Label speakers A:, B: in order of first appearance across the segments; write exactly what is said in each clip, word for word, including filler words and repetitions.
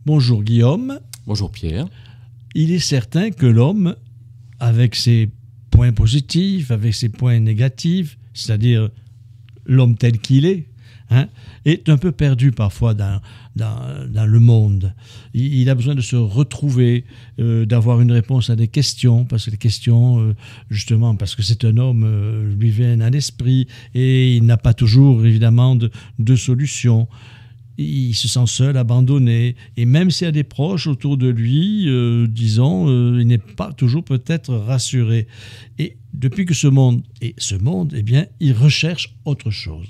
A: Bonjour Guillaume.
B: Bonjour Pierre.
A: Il est certain que l'homme, avec ses points positifs, avec ses points négatifs, c'est-à-dire l'homme tel qu'il est, hein, est un peu perdu parfois dans, dans, dans le monde. Il, il a besoin de se retrouver, euh, d'avoir une réponse à des questions, parce que les questions, euh, justement, parce que c'est un homme, euh, lui viennent à l'esprit, et il n'a pas toujours, évidemment, de, de solution. Il se sent seul, abandonné, et même s'il y a des proches autour de lui, euh, disons, euh, il n'est pas toujours peut-être rassuré. Et depuis que ce monde est ce monde, eh bien, il recherche autre chose.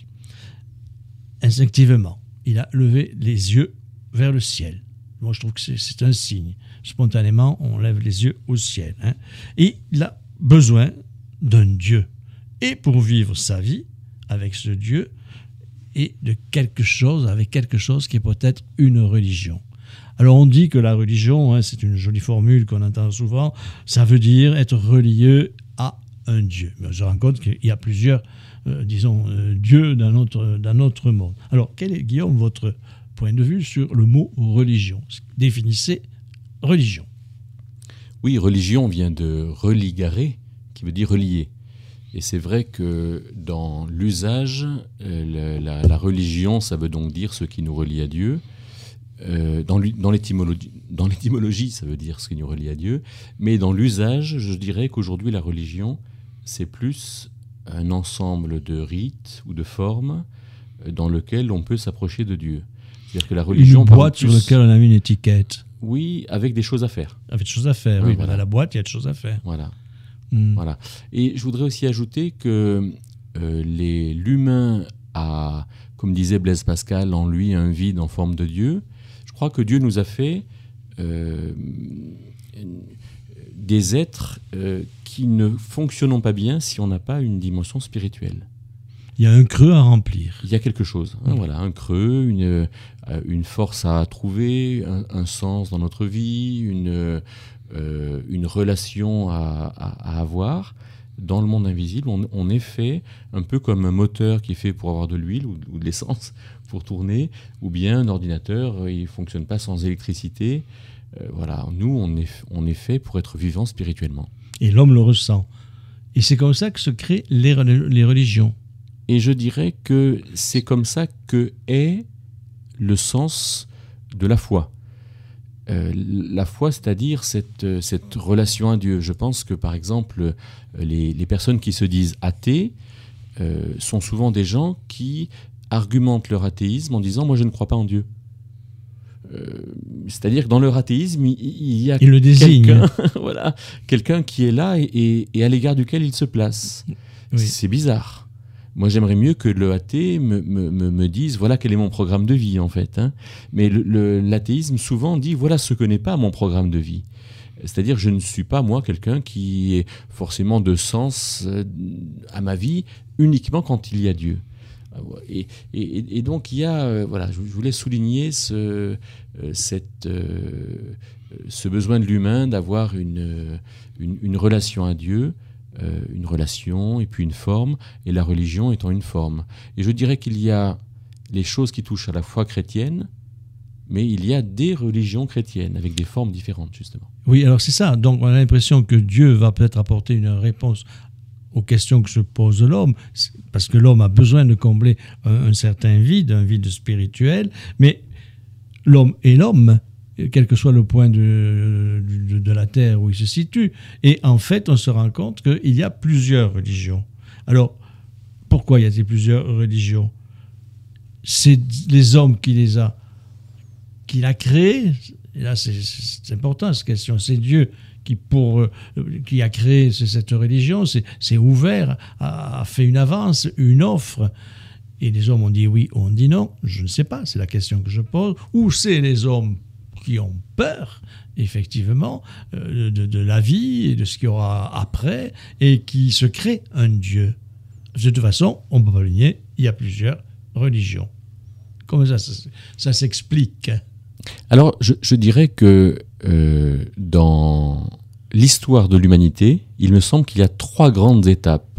A: Instinctivement, il a levé les yeux vers le ciel. Moi, je trouve que c'est, c'est un signe. Spontanément, on lève les yeux au ciel. Hein. Et il a besoin d'un Dieu. Et pour vivre sa vie avec ce Dieu, et de quelque chose, avec quelque chose qui est peut-être une religion. Alors on dit que la religion, hein, c'est une jolie formule qu'on entend souvent, ça veut dire être relié à un Dieu. Mais on se rend compte qu'il y a plusieurs, euh, disons, euh, dieux dans notre, dans notre monde. Alors quel est, Guillaume, votre point de vue sur le mot religion ? Définissez religion.
B: Oui, religion vient de religare, qui veut dire relier. Et c'est vrai que dans l'usage, euh, la, la religion, ça veut donc dire ce qui nous relie à Dieu. Euh, dans, dans, l'étymologie, dans l'étymologie, ça veut dire ce qui nous relie à Dieu. Mais dans l'usage, je dirais qu'aujourd'hui, la religion, c'est plus un ensemble de rites ou de formes dans lequel on peut s'approcher de Dieu. C'est-à-dire que la religion...
A: Une boîte
B: plus,
A: sur laquelle on a mis une étiquette.
B: Oui, avec des choses à faire.
A: Avec des choses à faire, oui. oui
B: voilà.
A: Dans la boîte, il y a des choses à faire.
B: Voilà. Mmh. Voilà. Et je voudrais aussi ajouter que euh, les, l'humain a, comme disait Blaise Pascal, en lui un vide en forme de Dieu. Je crois que Dieu nous a fait euh, des êtres euh, qui ne fonctionnent pas bien si on n'a pas une dimension spirituelle.
A: Il y a un creux à remplir.
B: Il y a quelque chose, hein, mmh. voilà, un creux, une, une force à trouver, un, un sens dans notre vie, une... Euh, une relation à, à, à avoir. Dans le monde invisible, on, on est fait un peu comme un moteur qui est fait pour avoir de l'huile ou, ou de l'essence pour tourner, ou bien un ordinateur, il ne fonctionne pas sans électricité. Euh, voilà, nous, on est, on est fait pour être vivants spirituellement.
A: Et l'homme le ressent. Et c'est comme ça que se créent les, les religions.
B: Et je dirais que c'est comme ça que est le sens de la foi. Euh, la foi, c'est-à-dire cette, cette relation à Dieu. Je pense que, par exemple, les, les personnes qui se disent athées euh, sont souvent des gens qui argumentent leur athéisme en disant « moi, je ne crois pas en Dieu euh, ». C'est-à-dire que dans leur athéisme, il, il y a
A: il le
B: quelqu'un, voilà, quelqu'un qui est là et, et, et à l'égard duquel il se place. Oui. C'est bizarre. Moi, j'aimerais mieux que le athée me, me, me dise « voilà quel est mon programme de vie », en fait. Hein. Mais le, le, l'athéisme, souvent, dit « voilà ce que n'est pas mon programme de vie ». C'est-à-dire, je ne suis pas, moi, quelqu'un qui est forcément de sens à ma vie uniquement quand il y a Dieu. Et, et, et donc, il y a... Euh, voilà, je voulais souligner ce, euh, cette, euh, ce besoin de l'humain d'avoir une, une, une relation à Dieu, Euh, une relation et puis une forme, et la religion étant une forme. Et je dirais qu'il y a les choses qui touchent à la foi chrétienne, mais il y a des religions chrétiennes avec des formes différentes, justement.
A: Oui, alors c'est ça. Donc on a l'impression que Dieu va peut-être apporter une réponse aux questions que se pose l'homme, parce que l'homme a besoin de combler un, un certain vide, un vide spirituel, mais l'homme est l'homme, quel que soit le point de, de, de la terre où il se situe. Et en fait, on se rend compte qu'il y a plusieurs religions. Alors, pourquoi y a-t-il plusieurs religions ? C'est les hommes qui les a, qui l'a créé. Et là, c'est, c'est important cette question. C'est Dieu qui, pour, qui a créé cette religion. C'est, c'est ouvert, a, a fait une avance, une offre. Et les hommes ont dit oui, ont dit non. Je ne sais pas, c'est la question que je pose. Ou c'est les hommes qui ont peur, effectivement, euh, de, de la vie et de ce qu'il y aura après, et qui se créent un Dieu. De toute façon, on ne peut pas le nier, il y a plusieurs religions. Comment ça, ça, ça s'explique ?
B: Alors, je, je dirais que euh, dans l'histoire de l'humanité, il me semble qu'il y a trois grandes étapes.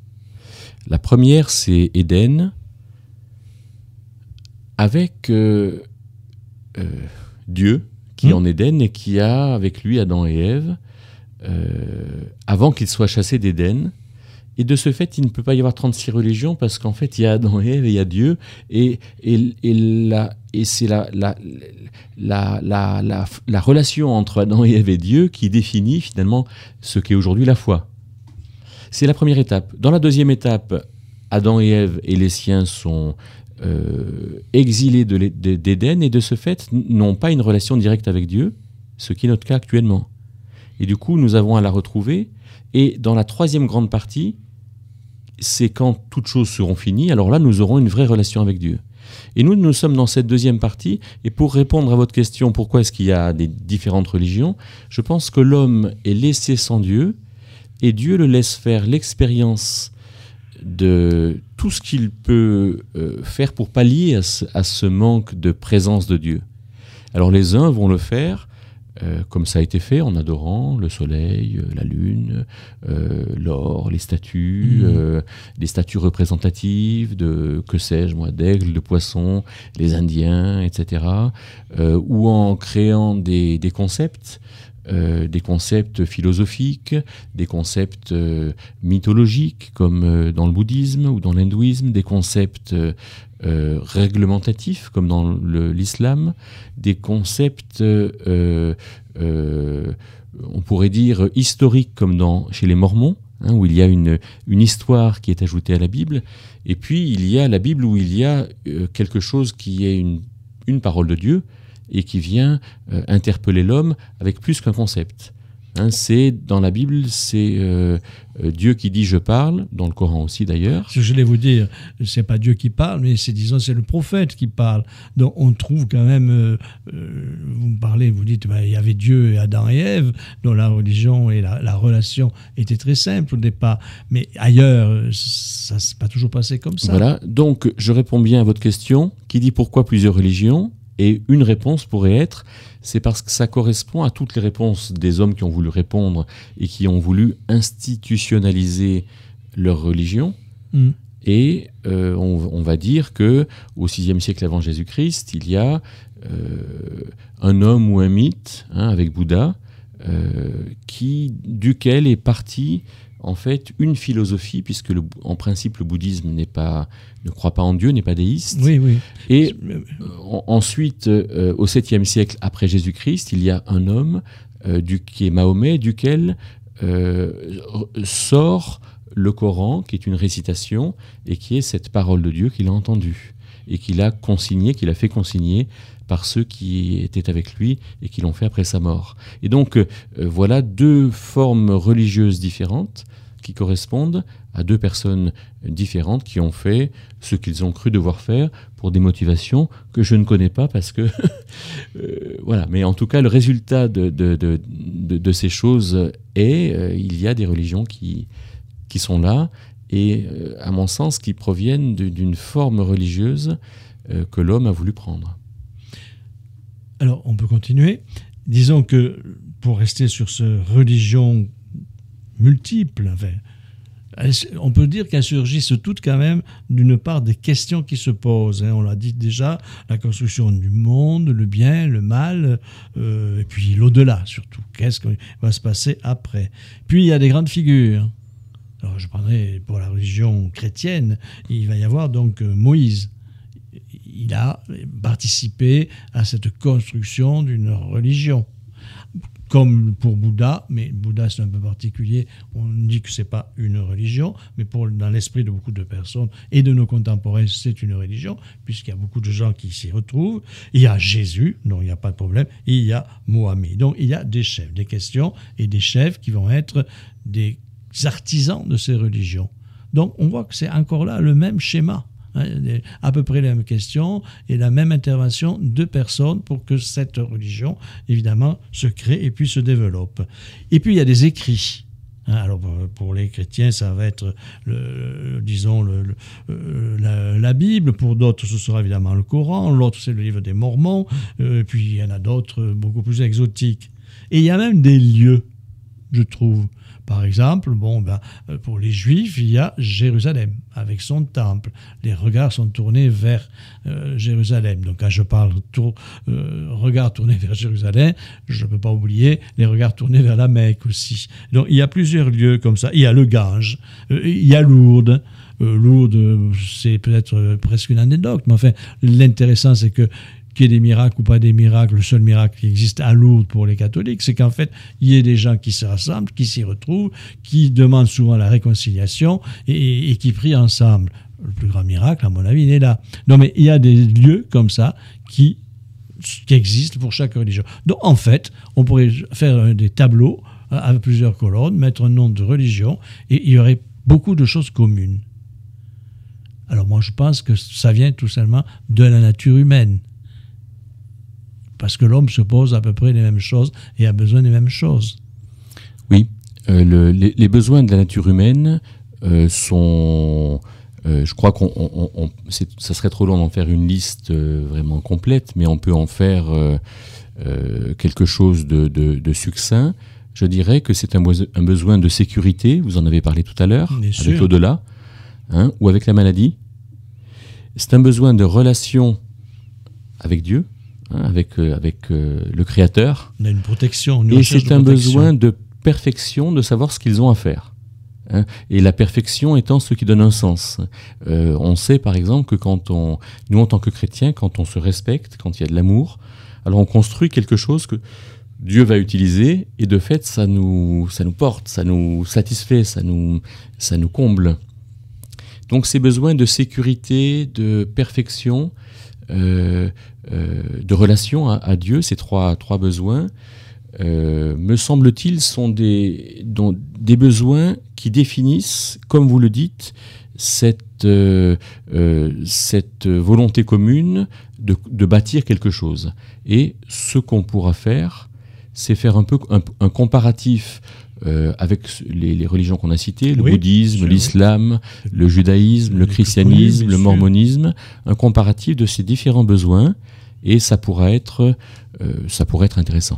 B: La première, c'est Éden, avec... Euh, euh, Dieu qui est
A: Mmh.
B: en Éden et qui a avec lui Adam et Ève, euh, avant qu'ils soient chassés d'Éden. Et de ce fait, il ne peut pas y avoir trente-six religions parce qu'en fait, il y a Adam et Ève et il y a Dieu. Et, et, et, la, et c'est la, la, la, la, la, la relation entre Adam et Ève et Dieu qui définit finalement ce qu'est aujourd'hui la foi. C'est la première étape. Dans la deuxième étape, Adam et Ève et les siens sont euh, exilés de d'Éden et de ce fait n'ont pas une relation directe avec Dieu, ce qui est notre cas actuellement. Et du coup, nous avons à la retrouver. Et dans la troisième grande partie, c'est quand toutes choses seront finies, alors là, nous aurons une vraie relation avec Dieu. Et nous, nous sommes dans cette deuxième partie, et pour répondre à votre question, pourquoi est-ce qu'il y a des différentes religions, je pense que l'homme est laissé sans Dieu, et Dieu le laisse faire l'expérience de tout ce qu'il peut euh, faire pour pallier à ce, à ce manque de présence de Dieu. Alors les uns vont le faire Euh, comme ça a été fait, en adorant le soleil, euh, la lune, euh, l'or, les statues, mmh. euh, les statues représentatives de, que sais-je moi, d'aigles, de poissons, les Indiens, et cetera. Euh, ou en créant des, des concepts, euh, des concepts philosophiques, des concepts euh, mythologiques, comme euh, dans le bouddhisme ou dans l'hindouisme, des concepts euh, Euh, réglementatifs comme dans le, l'islam, des concepts, euh, euh, on pourrait dire historiques comme dans, chez les Mormons, hein, où il y a une, une histoire qui est ajoutée à la Bible, et puis il y a la Bible où il y a euh, quelque chose qui est une, une parole de Dieu et qui vient euh, interpeller l'homme avec plus qu'un concept. Hein, c'est, dans la Bible, c'est euh, Dieu qui dit « je parle », dans le Coran aussi d'ailleurs.
A: Ce que je voulais vous dire, c'est pas Dieu qui parle, mais c'est, disons, c'est le prophète qui parle. Donc on trouve quand même, euh, euh, vous me parlez, vous dites, bah, il y avait Dieu et Adam et Ève, dont la religion et la, la relation étaient très simples au départ. Mais ailleurs, ça ne s'est pas toujours passé comme ça.
B: Voilà, donc je réponds bien à votre question, qui dit pourquoi plusieurs religions ? Et une réponse pourrait être, c'est parce que ça correspond à toutes les réponses des hommes qui ont voulu répondre et qui ont voulu institutionnaliser leur religion. Mm. Et euh, on, on va dire que au sixième siècle avant Jésus-Christ, il y a euh, un homme ou un mythe, hein, avec Bouddha, euh, qui, duquel est parti en fait une philosophie, puisque le, en principe le bouddhisme n'est pas, ne croit pas en Dieu, n'est pas déiste.
A: Oui, oui.
B: Et euh, ensuite, euh, au septième siècle après Jésus-Christ, il y a un homme euh, du, qui est Mahomet, duquel euh, sort le Coran, qui est une récitation, et qui est cette parole de Dieu qu'il a entendue, et qu'il a consignée, qu'il a fait consigner par ceux qui étaient avec lui et qui l'ont fait après sa mort. Et donc, euh, voilà deux formes religieuses différentes qui correspondent à deux personnes différentes qui ont fait ce qu'ils ont cru devoir faire pour des motivations que je ne connais pas parce que... euh, voilà, mais en tout cas, le résultat de, de, de, de, de ces choses est, euh, il y a des religions qui, qui sont là et, euh, à mon sens, qui proviennent de, d'une forme religieuse euh, que l'homme a voulu prendre.
A: Alors, on peut continuer. Disons que, pour rester sur ce religion multiple, enfin, on peut dire qu'elles surgissent toutes quand même d'une part des questions qui se posent. Hein. On l'a dit déjà, la construction du monde, le bien, le mal, euh, et puis l'au-delà surtout. Qu'est-ce qui va se passer après? Puis il y a des grandes figures. Alors, je prendrai pour la religion chrétienne, il va y avoir donc Moïse. Il a participé à cette construction d'une religion. Comme pour Bouddha, mais Bouddha c'est un peu particulier, on dit que ce n'est pas une religion, mais pour, dans l'esprit de beaucoup de personnes et de nos contemporains, c'est une religion, puisqu'il y a beaucoup de gens qui s'y retrouvent. Il y a Jésus, donc il n'y a pas de problème, et il y a Mohamed. Donc il y a des chefs, des questions et des chefs qui vont être des artisans de ces religions. Donc on voit que c'est encore là le même schéma. À peu près la même question et la même intervention de personnes pour que cette religion, évidemment, se crée et puis se développe. Et puis, il y a des écrits. Alors, pour les chrétiens, ça va être, le, disons, le, le, la, la Bible. Pour d'autres, ce sera évidemment le Coran. L'autre, c'est le livre des Mormons. Et puis, il y en a d'autres beaucoup plus exotiques. Et il y a même des lieux, je trouve. Par exemple, bon, ben, pour les Juifs, il y a Jérusalem, avec son temple. Les regards sont tournés vers euh, Jérusalem. Donc quand je parle tour, euh, regards tournés vers Jérusalem, je ne peux pas oublier les regards tournés vers la Mecque aussi. Donc il y a plusieurs lieux comme ça. Il y a le Gange, euh, il y a Lourdes. Euh, Lourdes, c'est peut-être euh, presque une anecdote, mais enfin, l'intéressant, c'est que qu'il y ait des miracles ou pas des miracles, le seul miracle qui existe à Lourdes pour les catholiques, c'est qu'en fait, il y ait des gens qui se rassemblent, qui s'y retrouvent, qui demandent souvent la réconciliation et, et qui prient ensemble. Le plus grand miracle, à mon avis, il est là. Non, mais il y a des lieux comme ça qui, qui existent pour chaque religion. Donc, en fait, on pourrait faire des tableaux avec plusieurs colonnes, mettre un nom de religion, et il y aurait beaucoup de choses communes. Alors moi, je pense que ça vient tout simplement de la nature humaine. Parce que l'homme se pose à peu près les mêmes choses et a besoin des mêmes choses.
B: Oui, euh, le, les, les besoins de la nature humaine euh, sont... Euh, je crois qu'on on, on, c'est, ça serait trop long d'en faire une liste euh, vraiment complète, mais on peut en faire euh, euh, quelque chose de, de, de succinct. Je dirais que c'est un, un besoin de sécurité, vous en avez parlé tout à l'heure,
A: Bien
B: avec
A: sûr.
B: l'au-delà, hein, ou avec la maladie. C'est un besoin de relation avec Dieu, hein, avec, euh, avec euh, le Créateur.
A: On a une protection. Une
B: Et
A: recherche
B: c'est
A: de
B: un
A: protection.
B: besoin de perfection, de savoir ce qu'ils ont à faire. Hein. Et la perfection étant ce qui donne un sens. Euh, on sait par exemple que quand on, nous en tant que chrétiens, quand on se respecte, quand il y a de l'amour, alors on construit quelque chose que Dieu va utiliser et de fait ça nous, ça nous porte, ça nous satisfait, ça nous, ça nous comble. Donc ces besoins de sécurité, de perfection, euh, euh, de relation à, à Dieu, ces trois, trois besoins, euh, me semble-t-il, sont des, dont, des besoins qui définissent, comme vous le dites, cette, euh, euh, cette volonté commune de, de bâtir quelque chose. Et ce qu'on pourra faire, c'est faire un peu un, un comparatif euh, avec les, les religions qu'on a citées, le
A: oui,
B: bouddhisme,
A: sûr,
B: l'islam,
A: oui.
B: le judaïsme, le,
A: le
B: christianisme, le
A: sûr.
B: mormonisme, un comparatif de ces différents besoins, et ça pourra être, euh, ça pourrait être intéressant.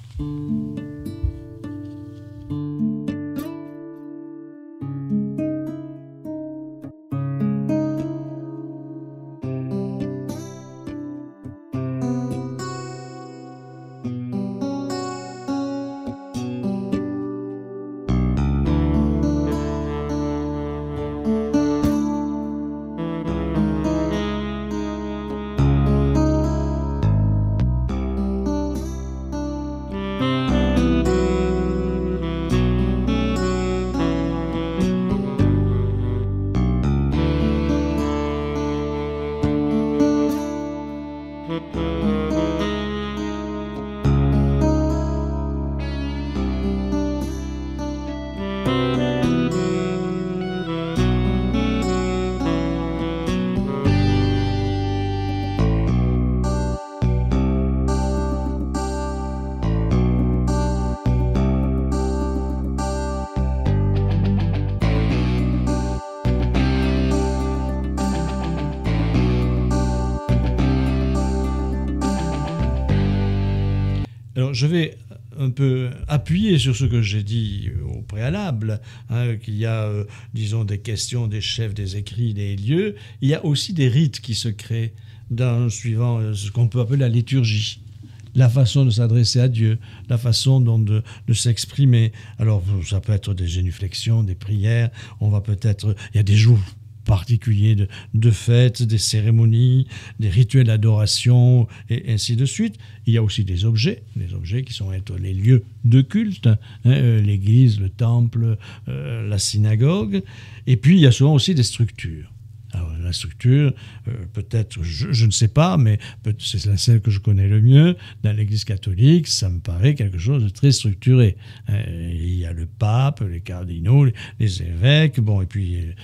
A: Alors, je vais un peu appuyer sur ce que j'ai dit au préalable, hein, qu'il y a, euh, disons, des questions des chefs, des écrits, des lieux. Il y a aussi des rites qui se créent dans, suivant euh, ce qu'on peut appeler la liturgie. La façon de s'adresser à Dieu, la façon dont de, de s'exprimer. Alors, ça peut être des génuflexions, des prières. On va peut-être... Il y a des jours particuliers de, de fêtes, des cérémonies, des rituels d'adoration, et ainsi de suite. Il y a aussi des objets, des objets qui sont être les lieux de culte, hein, euh, l'église, le temple, euh, la synagogue. Et puis, il y a souvent aussi des structures. Alors, la structure, euh, peut-être, je, je ne sais pas, mais c'est celle que je connais le mieux. Dans l'Église catholique, ça me paraît quelque chose de très structuré. Euh, il y a le pape, les cardinaux, les, les évêques, bon, et puis... Euh,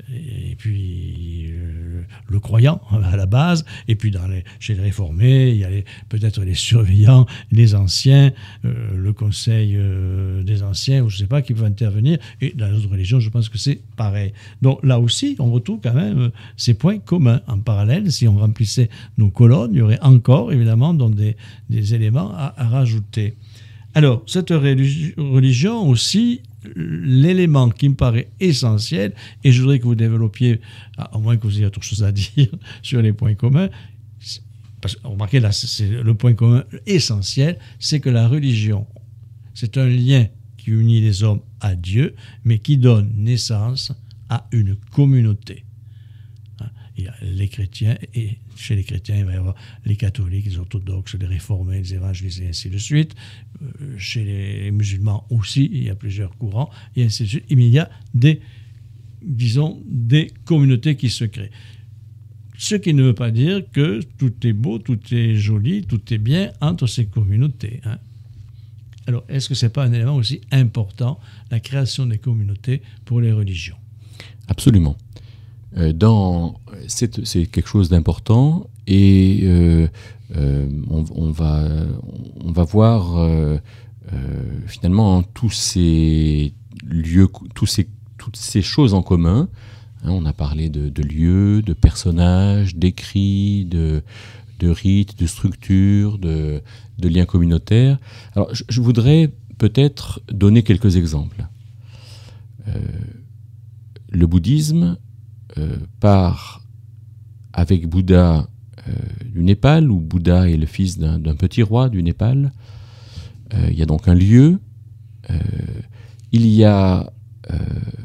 A: et puis euh, le croyant à la base, et puis dans les, chez les réformés, il y a les, peut-être les surveillants, les anciens, euh, le conseil euh, des anciens, ou je ne sais pas, qui peuvent intervenir, et dans les autres religions, je pense que c'est pareil. Donc là aussi, on retrouve quand même euh, ces points communs. En parallèle, si on remplissait nos colonnes, il y aurait encore, évidemment, donc des, des éléments à, à rajouter. Alors, cette religion aussi l'élément qui me paraît essentiel, et je voudrais que vous développiez, à moins que vous ayez autre chose à dire sur les points communs, parce que remarquez là, c'est le point commun essentiel, c'est que la religion, c'est un lien qui unit les hommes à Dieu, mais qui donne naissance à une communauté. Il y a les chrétiens, et chez les chrétiens, il va y avoir les catholiques, les orthodoxes, les réformés, les évangélistes, et ainsi de suite. Euh, chez les musulmans aussi, il y a plusieurs courants, et ainsi de suite. Mais il y a des, disons, des communautés qui se créent. Ce qui ne veut pas dire que tout est beau, tout est joli, tout est bien entre ces communautés. Hein. Alors, est-ce que ce n'est pas un élément aussi important, la création des communautés pour les religions?
B: Absolument. Euh, dans, c'est, c'est quelque chose d'important et euh, euh, on, on, va, on va voir euh, euh, finalement tous ces lieux, tous ces, toutes ces choses en commun. Hein, on a parlé de, de lieux, de personnages, d'écrits, de, de rites, de structures, de, de liens communautaires. Alors, je, je voudrais peut-être donner quelques exemples. Euh, le bouddhisme euh, part avec Bouddha euh, du Népal, où Bouddha est le fils d'un, d'un petit roi du Népal. Euh, il y a donc un lieu. Euh, il y a euh,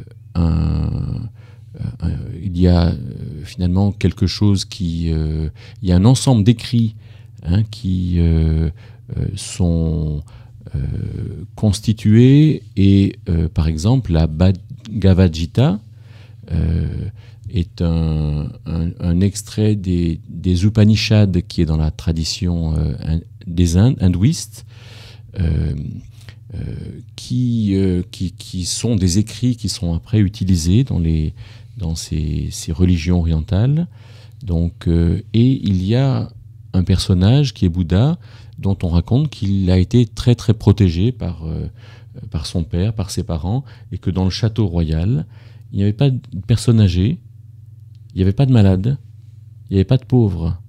B: un... Euh, il y a euh, finalement quelque chose qui... Euh, il y a un ensemble d'écrits hein, qui euh, euh, sont euh, constitués et, euh, par exemple, la Bhagavad Gita euh, est un, un, un extrait des, des Upanishads qui est dans la tradition euh, des Indes, hindouistes, euh, euh, qui, euh, qui, qui sont des écrits qui sont après utilisés dans les dans ces, ces religions orientales. Donc, euh, et il y a un personnage qui est Bouddha, dont on raconte qu'il a été très très protégé par, euh, par son père, par ses parents, et que dans le château royal, il n'y avait pas de personnes âgées, il n'y avait pas de malades, il n'y avait pas de pauvres.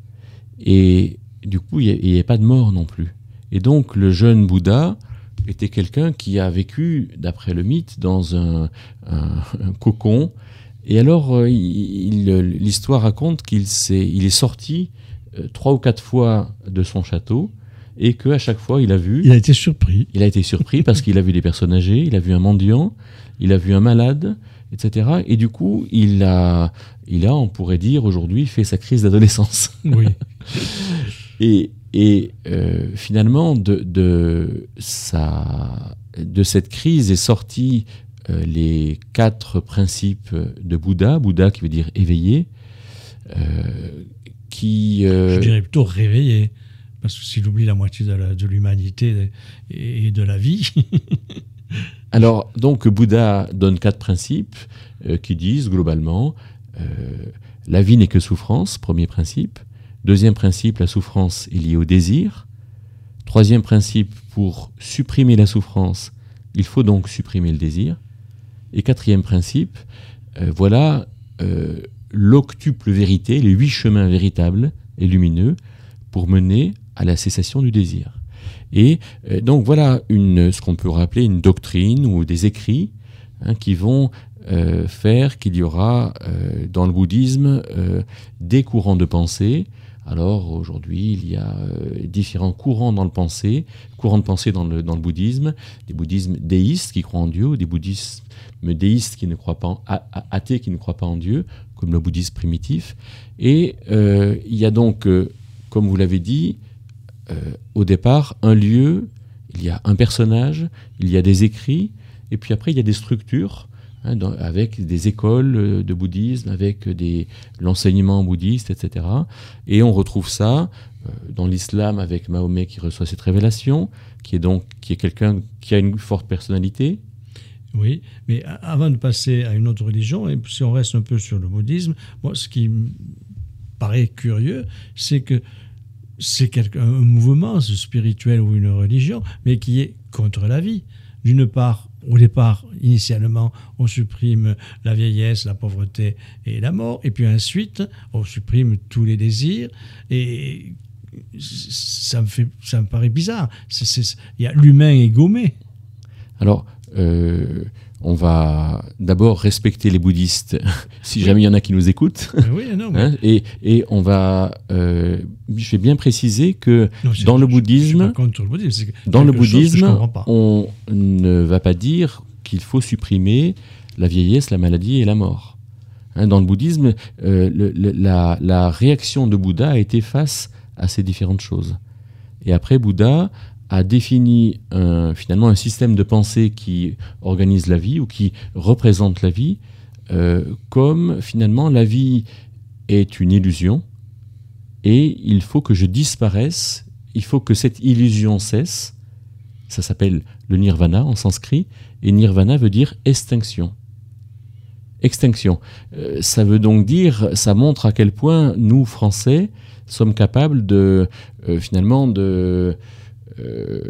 B: Et du coup, il n'y avait pas de morts non plus. Et donc, le jeune Bouddha était quelqu'un qui a vécu, d'après le mythe, dans un, un, un cocon. Et alors, il, il, l'histoire raconte qu'il s'est, il est sorti euh, trois ou quatre fois de son château et qu'à chaque fois, il a vu...
A: Il a été surpris.
B: Il a été surpris parce qu'il a vu des personnes âgées, il a vu un mendiant, il a vu un malade, et cetera. Et du coup, il a, il a on pourrait dire aujourd'hui, fait sa crise d'adolescence.
A: Oui.
B: et... Et euh, finalement, de, de, sa, de cette crise est sorti euh, les quatre principes de Bouddha, Bouddha qui veut dire éveillé, euh, qui... Euh,
A: Je dirais plutôt réveillé, parce que s'il oublie la moitié de, la, de l'humanité et de la vie...
B: Alors, donc, Bouddha donne quatre principes euh, qui disent, globalement, euh, la vie n'est que souffrance, premier principe. Deuxième principe, la souffrance est liée au désir. Troisième principe, pour supprimer la souffrance, il faut donc supprimer le désir. Et quatrième principe, euh, voilà euh, l'octuple vérité, les huit chemins véritables et lumineux pour mener à la cessation du désir. Et euh, donc voilà une, ce qu'on peut rappeler une doctrine ou des écrits hein, qui vont euh, faire qu'il y aura euh, dans le bouddhisme euh, des courants de pensée. Alors aujourd'hui, il y a euh, différents courants dans le pensée, courants de pensée dans le, dans le bouddhisme, des bouddhismes déistes qui croient en Dieu, des bouddhismes déistes qui ne croient pas, en, athées qui ne croient pas en Dieu, comme le bouddhisme primitif. Et euh, il y a donc, euh, comme vous l'avez dit, euh, au départ, un lieu, il y a un personnage, il y a des écrits, et puis après il y a des structures, hein, dans, avec des écoles de bouddhisme, avec des, l'enseignement bouddhiste, et cetera. Et on retrouve ça euh, dans l'islam avec Mahomet qui reçoit cette révélation, qui est donc qui est quelqu'un qui a une forte personnalité.
A: Oui, mais avant de passer à une autre religion, et si on reste un peu sur le bouddhisme, moi, ce qui me paraît curieux, c'est que c'est quelque, un mouvement spirituel ou une religion, mais qui est contre la vie. D'une part, au départ, initialement, on supprime la vieillesse, la pauvreté et la mort, et puis ensuite, on supprime tous les désirs, et ça me, fait, ça me paraît bizarre. C'est, c'est, y a, l'humain est gommé.
B: Alors, euh, on va d'abord respecter les bouddhistes, si jamais il y en a qui nous écoutent.
A: Oui, non, mais...
B: hein, et, et on va, euh, je vais bien préciser que
A: non,
B: dans le
A: je,
B: bouddhisme,
A: je, je contre le bouddhisme
B: dans le bouddhisme,
A: pas.
B: on ne va pas dire qu'il faut supprimer la vieillesse, la maladie et la mort. Hein, dans le bouddhisme, euh, le, le, la, la réaction de Bouddha a été face à ces différentes choses. Et après, Bouddha a défini un, finalement un système de pensée qui organise la vie ou qui représente la vie euh, comme finalement la vie est une illusion et il faut que je disparaisse, il faut que cette illusion cesse. Ça s'appelle le nirvana en sanskrit et nirvana veut dire extinction. Extinction. Euh, ça veut donc dire, ça montre à quel point nous, Français, sommes capables de, euh, finalement, de euh,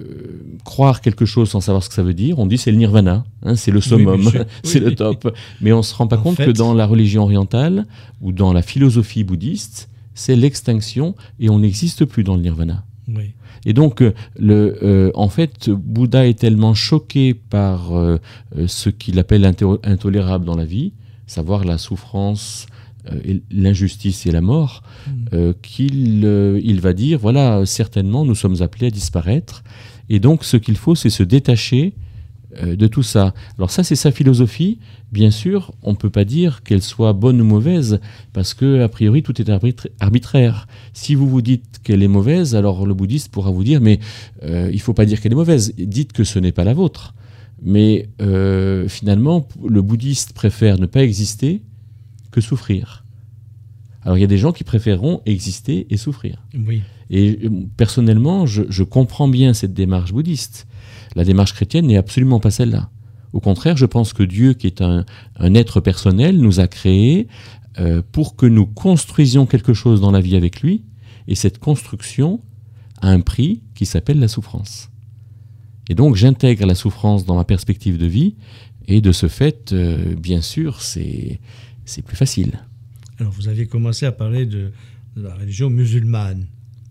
B: croire quelque chose sans savoir ce que ça veut dire. On dit c'est le nirvana, hein, c'est le summum, oui, c'est oui. le top. Mais on ne se rend pas en compte fait... que dans la religion orientale ou dans la philosophie bouddhiste, c'est l'extinction et on n'existe plus dans le nirvana.
A: Oui.
B: Et donc, le, euh, en fait, Bouddha est tellement choqué par euh, ce qu'il appelle intolérable dans la vie, savoir la souffrance, euh, et l'injustice et la mort, mmh. euh, qu'il euh, il va dire, voilà, certainement, nous sommes appelés à disparaître. Et donc, ce qu'il faut, c'est se détacher euh, de tout ça. Alors ça, c'est sa philosophie. Bien sûr, on ne peut pas dire qu'elle soit bonne ou mauvaise, parce que a priori, tout est arbitraire. Si vous vous dites qu'elle est mauvaise, alors le bouddhiste pourra vous dire, mais euh, il ne faut pas dire qu'elle est mauvaise, dites que ce n'est pas la vôtre. Mais euh, finalement, le bouddhiste préfère ne pas exister que souffrir. Alors il y a des gens qui préféreront exister et souffrir.
A: Oui.
B: Et personnellement, je, je comprends bien cette démarche bouddhiste. La démarche chrétienne n'est absolument pas celle-là. Au contraire, je pense que Dieu, qui est un, un être personnel, nous a créés euh, pour que nous construisions quelque chose dans la vie avec lui, et cette construction a un prix qui s'appelle la souffrance. Et donc, j'intègre la souffrance dans ma perspective de vie, et de ce fait, euh, bien sûr, c'est, c'est plus facile.
A: Alors, vous aviez commencé à parler de, de la religion musulmane.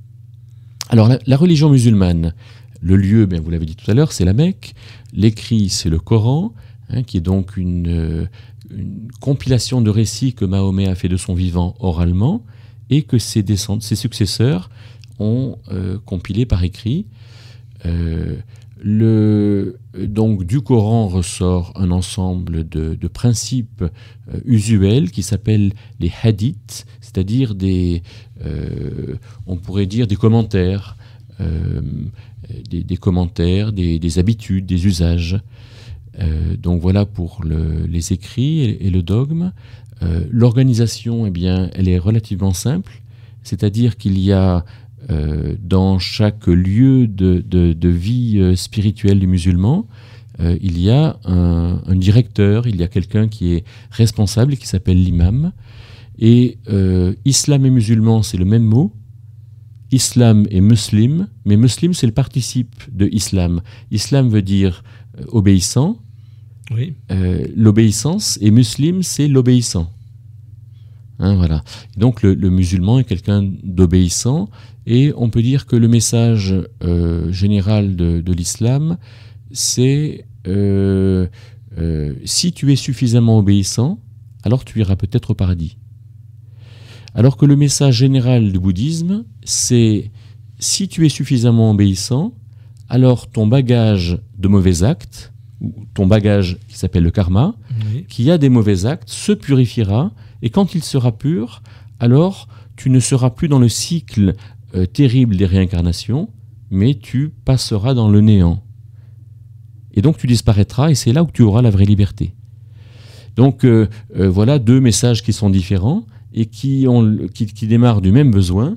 B: Alors, la, la religion musulmane, le lieu, bien, vous l'avez dit tout à l'heure, c'est la Mecque. L'écrit, c'est le Coran, hein, qui est donc une, euh, une compilation de récits que Mahomet a fait de son vivant oralement et que ses, descend- ses successeurs ont euh, compilé par écrit. Euh, le, donc, du Coran ressort un ensemble de, de principes euh, usuels qui s'appellent les hadiths, c'est-à-dire des, euh, on pourrait dire des commentaires, euh, Des, des commentaires, des, des habitudes, des usages. Euh, donc voilà pour le, les écrits et, et le dogme. Euh, l'organisation, eh bien, elle est relativement simple, c'est-à-dire qu'il y a euh, dans chaque lieu de, de, de vie euh, spirituelle du musulman, euh, il y a un, un directeur, il y a quelqu'un qui est responsable et qui s'appelle l'imam. Et euh, islam et musulman, c'est le même mot. Islam et muslim, mais muslim c'est le participe de islam. Islam veut dire euh, obéissant,
A: oui.
B: euh, l'obéissance, et muslim c'est l'obéissant. Hein, voilà. Et donc le, le musulman est quelqu'un d'obéissant, et on peut dire que le message euh, général de, de l'islam, c'est euh, euh, si tu es suffisamment obéissant, alors tu iras peut-être au paradis. Alors que le message général du bouddhisme, c'est si tu es suffisamment obéissant, alors ton bagage de mauvais actes, ou ton bagage qui s'appelle le karma, oui. qui a des mauvais actes, se purifiera, et quand il sera pur, alors tu ne seras plus dans le cycle euh, terrible des réincarnations, mais tu passeras dans le néant. Et donc tu disparaîtras, et c'est là où tu auras la vraie liberté. Donc euh, euh, voilà deux messages qui sont différents, et qui, ont, qui, qui démarrent du même besoin,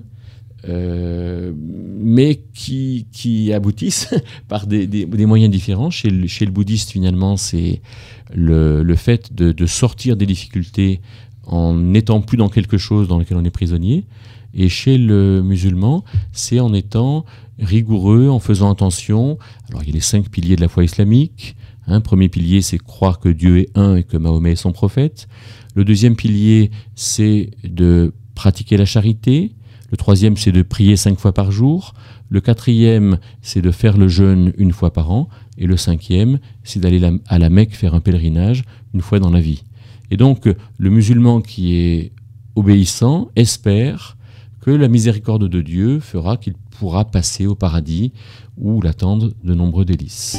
B: euh, mais qui, qui aboutissent par des, des, des moyens différents. Chez le, chez le bouddhiste, finalement, c'est le, le fait de, de sortir des difficultés en n'étant plus dans quelque chose dans lequel on est prisonnier. Et chez le musulman, c'est en étant rigoureux, en faisant attention. Alors, il y a les cinq piliers de la foi islamique. Un premier pilier, c'est croire que Dieu est un et que Mahomet est son prophète. Le deuxième pilier, c'est de pratiquer la charité. Le troisième, c'est de prier cinq fois par jour. Le quatrième, c'est de faire le jeûne une fois par an. Et le cinquième, c'est d'aller la, à la Mecque faire un pèlerinage une fois dans la vie. Et donc, le musulman qui est obéissant espère que la miséricorde de Dieu fera qu'il pourra passer au paradis où l'attendent de nombreux délices.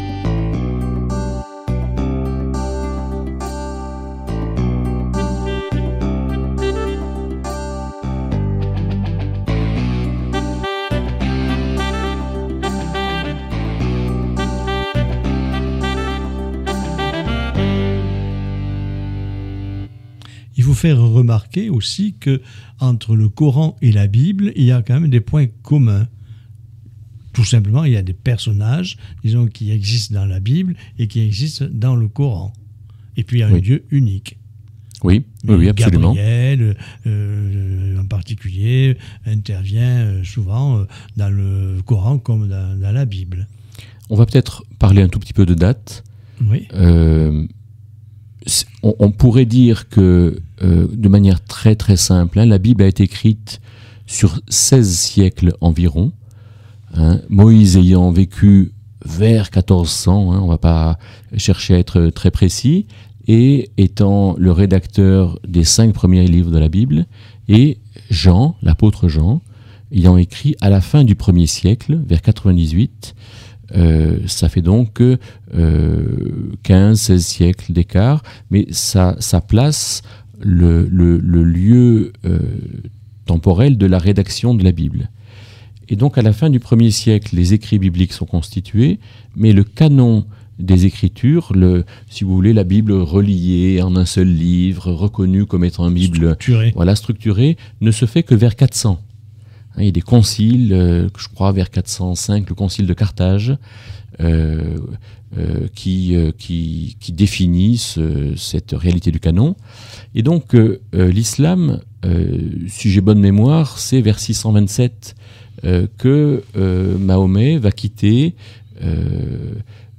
A: Il faut faire remarquer aussi que entre le Coran et la Bible, il y a quand même des points communs. Tout simplement, il y a des personnages, disons, qui existent dans la Bible et qui existent dans le Coran. Et puis, il y a un
B: oui.
A: Dieu unique.
B: Oui, oui, oui, absolument.
A: Gabriel, euh, en particulier, intervient souvent dans le Coran comme dans, dans la Bible.
B: On va peut-être parler un tout petit peu de date.
A: Oui.
B: Euh, on, on pourrait dire que, euh, de manière très très simple, hein, la Bible a été écrite sur seize siècles environ. Hein, Moïse ayant vécu vers quatorze cents, hein, on ne va pas chercher à être très précis, et étant le rédacteur des cinq premiers livres de la Bible, et Jean, l'apôtre Jean, ayant écrit à la fin du premier siècle, vers quatre-vingt-dix-huit, euh, ça fait donc euh, quinze seize siècles d'écart, mais ça, ça place le, le, le lieu euh, temporel de la rédaction de la Bible. Et donc à la fin du premier siècle, les écrits bibliques sont constitués, mais le canon des Écritures, le, si vous voulez, la Bible reliée en un seul livre, reconnue comme étant une Bible
A: structurée,
B: voilà, structurée, ne se fait que vers quatre cents. Hein, il y a des conciles, euh, je crois vers quatre cent cinq, le concile de Carthage, euh, euh, qui, euh, qui, qui définissent euh, cette réalité du canon. Et donc euh, euh, l'islam, euh, si j'ai bonne mémoire, c'est vers six cent vingt-sept euh, que euh, Mahomet va quitter euh,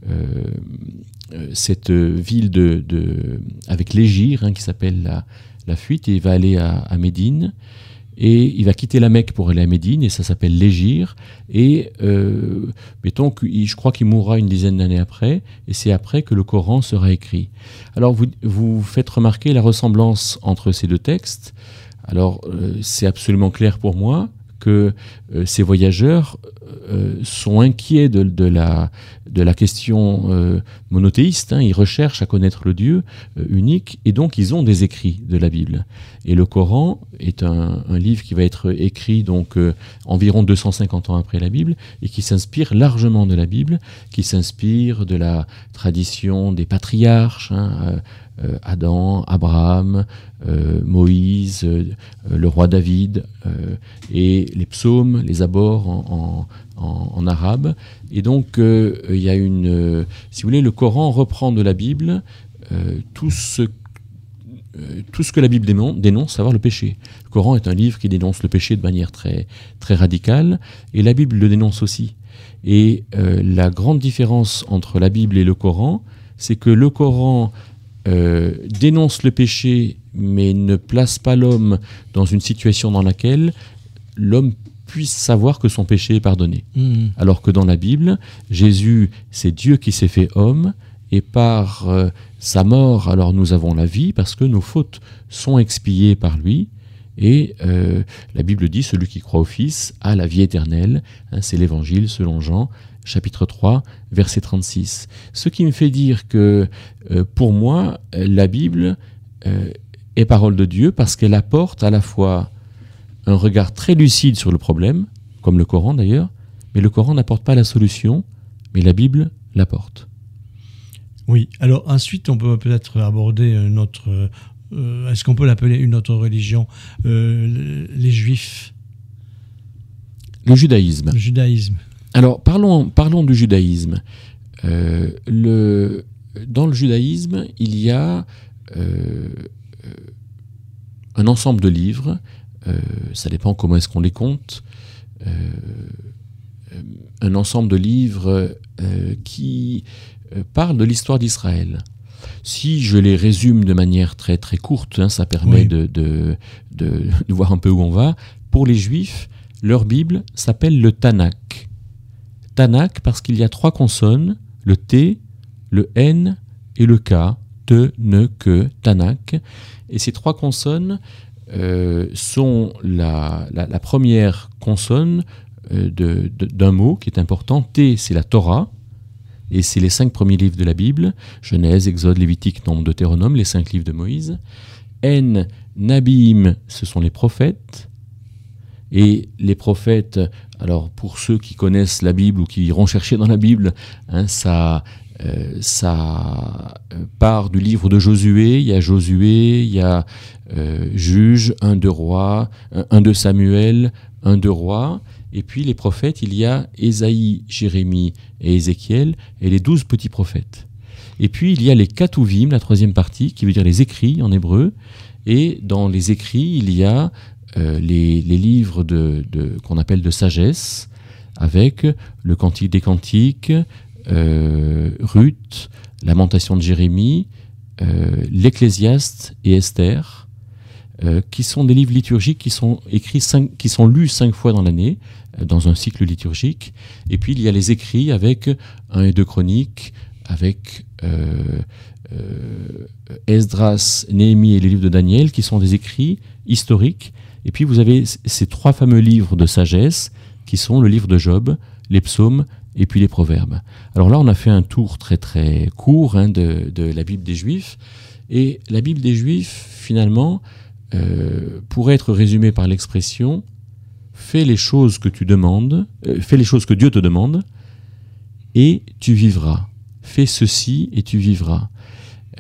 B: Euh, cette ville de, de, avec l'Égir, hein, qui s'appelle la, la fuite, et il va aller à, à Médine, et il va quitter la Mecque pour aller à Médine, et ça s'appelle l'Égir, et euh, mettons que je crois qu'il mourra une dizaine d'années après, et c'est après que le Coran sera écrit. Alors vous, vous faites remarquer la ressemblance entre ces deux textes. Alors euh, c'est absolument clair pour moi que euh, ces voyageurs euh, sont inquiets de, de, la, de la question euh, monothéiste, hein, ils recherchent à connaître le Dieu euh, unique, et donc ils ont des écrits de la Bible. Et le Coran est un, un livre qui va être écrit donc, euh, environ deux cent cinquante ans après la Bible, et qui s'inspire largement de la Bible, qui s'inspire de la tradition des patriarches, hein, euh, Euh, Adam, Abraham, euh, Moïse, euh, le roi David, euh, et les psaumes, les abords en, en, en arabe. Et donc, euh, il y a une... Euh, si vous voulez, le Coran reprend de la Bible euh, tout, ce, euh, tout ce que la Bible dénonce, dénonce, savoir le péché. Le Coran est un livre qui dénonce le péché de manière très, très radicale, et la Bible le dénonce aussi. Et euh, la grande différence entre la Bible et le Coran, c'est que le Coran... Euh, dénonce le péché, mais ne place pas l'homme dans une situation dans laquelle l'homme puisse savoir que son péché est pardonné. Mmh. Alors que dans la Bible, Jésus, c'est Dieu qui s'est fait homme, et par euh, sa mort, alors nous avons la vie, parce que nos fautes sont expiées par lui. Et euh, la Bible dit, celui qui croit au Fils a la vie éternelle. Hein, c'est l'Évangile selon Jean, chapitre trois, verset trente-six. Ce qui me fait dire que, euh, pour moi, la Bible euh, est parole de Dieu parce qu'elle apporte à la fois un regard très lucide sur le problème, comme le Coran d'ailleurs, mais le Coran n'apporte pas la solution, mais la Bible l'apporte.
A: Oui, alors ensuite on peut peut-être aborder un autre... Euh, est-ce qu'on peut l'appeler une autre religion, euh, les Juifs?
B: Le judaïsme.
A: Le judaïsme.
B: Alors, parlons, parlons du judaïsme. Euh, le, dans le judaïsme, il y a euh, un ensemble de livres, euh, ça dépend comment est-ce qu'on les compte, euh, un ensemble de livres euh, qui euh, parlent de l'histoire d'Israël. Si je les résume de manière très, très courte, hein, ça permet oui. de, de, de, de voir un peu où on va. Pour les Juifs, leur Bible s'appelle le Tanakh. Tanakh parce qu'il y a trois consonnes, le T, le N et le K, te, ne, que, tanak. Et ces trois consonnes euh, sont la, la, la première consonne euh, de, de, d'un mot qui est important. T, c'est la Torah, et c'est les cinq premiers livres de la Bible, Genèse, Exode, Lévitique, Nombre, Deutéronome, les cinq livres de Moïse. N, Nabim, ce sont les prophètes. Et les prophètes, alors pour ceux qui connaissent la Bible ou qui iront chercher dans la Bible, hein, ça, euh, ça part du livre de Josué. Il y a Josué, il y a euh, Juge, un de Rois, un de Samuel, un de Rois. Et puis les prophètes, il y a Ésaïe, Jérémie et Ézéchiel, et les douze petits prophètes. Et puis il y a les Ketuvim, la troisième partie, qui veut dire les écrits en hébreu. Et dans les écrits, il y a euh, les, les livres de, de, qu'on appelle de sagesse, avec le Cantique des Cantiques, euh, Ruth, Lamentation de Jérémie, euh, l'Ecclésiaste et Esther, euh, qui sont des livres liturgiques qui sont écrits cinq, qui sont lus cinq fois dans l'année, euh, dans un cycle liturgique. Et puis il y a les écrits avec un et deux chroniques, avec euh, euh, Esdras, Néhémie et les livres de Daniel, qui sont des écrits historiques. Et puis vous avez ces trois fameux livres de sagesse, qui sont le livre de Job, les psaumes et puis les proverbes. Alors là, on a fait un tour très très court hein, de, de la Bible des Juifs. Et la Bible des Juifs, finalement, euh, pourrait être résumée par l'expression « fais les choses que tu demandes, euh, fais les choses que Dieu te demande, et tu vivras. Fais ceci et tu vivras. Euh, »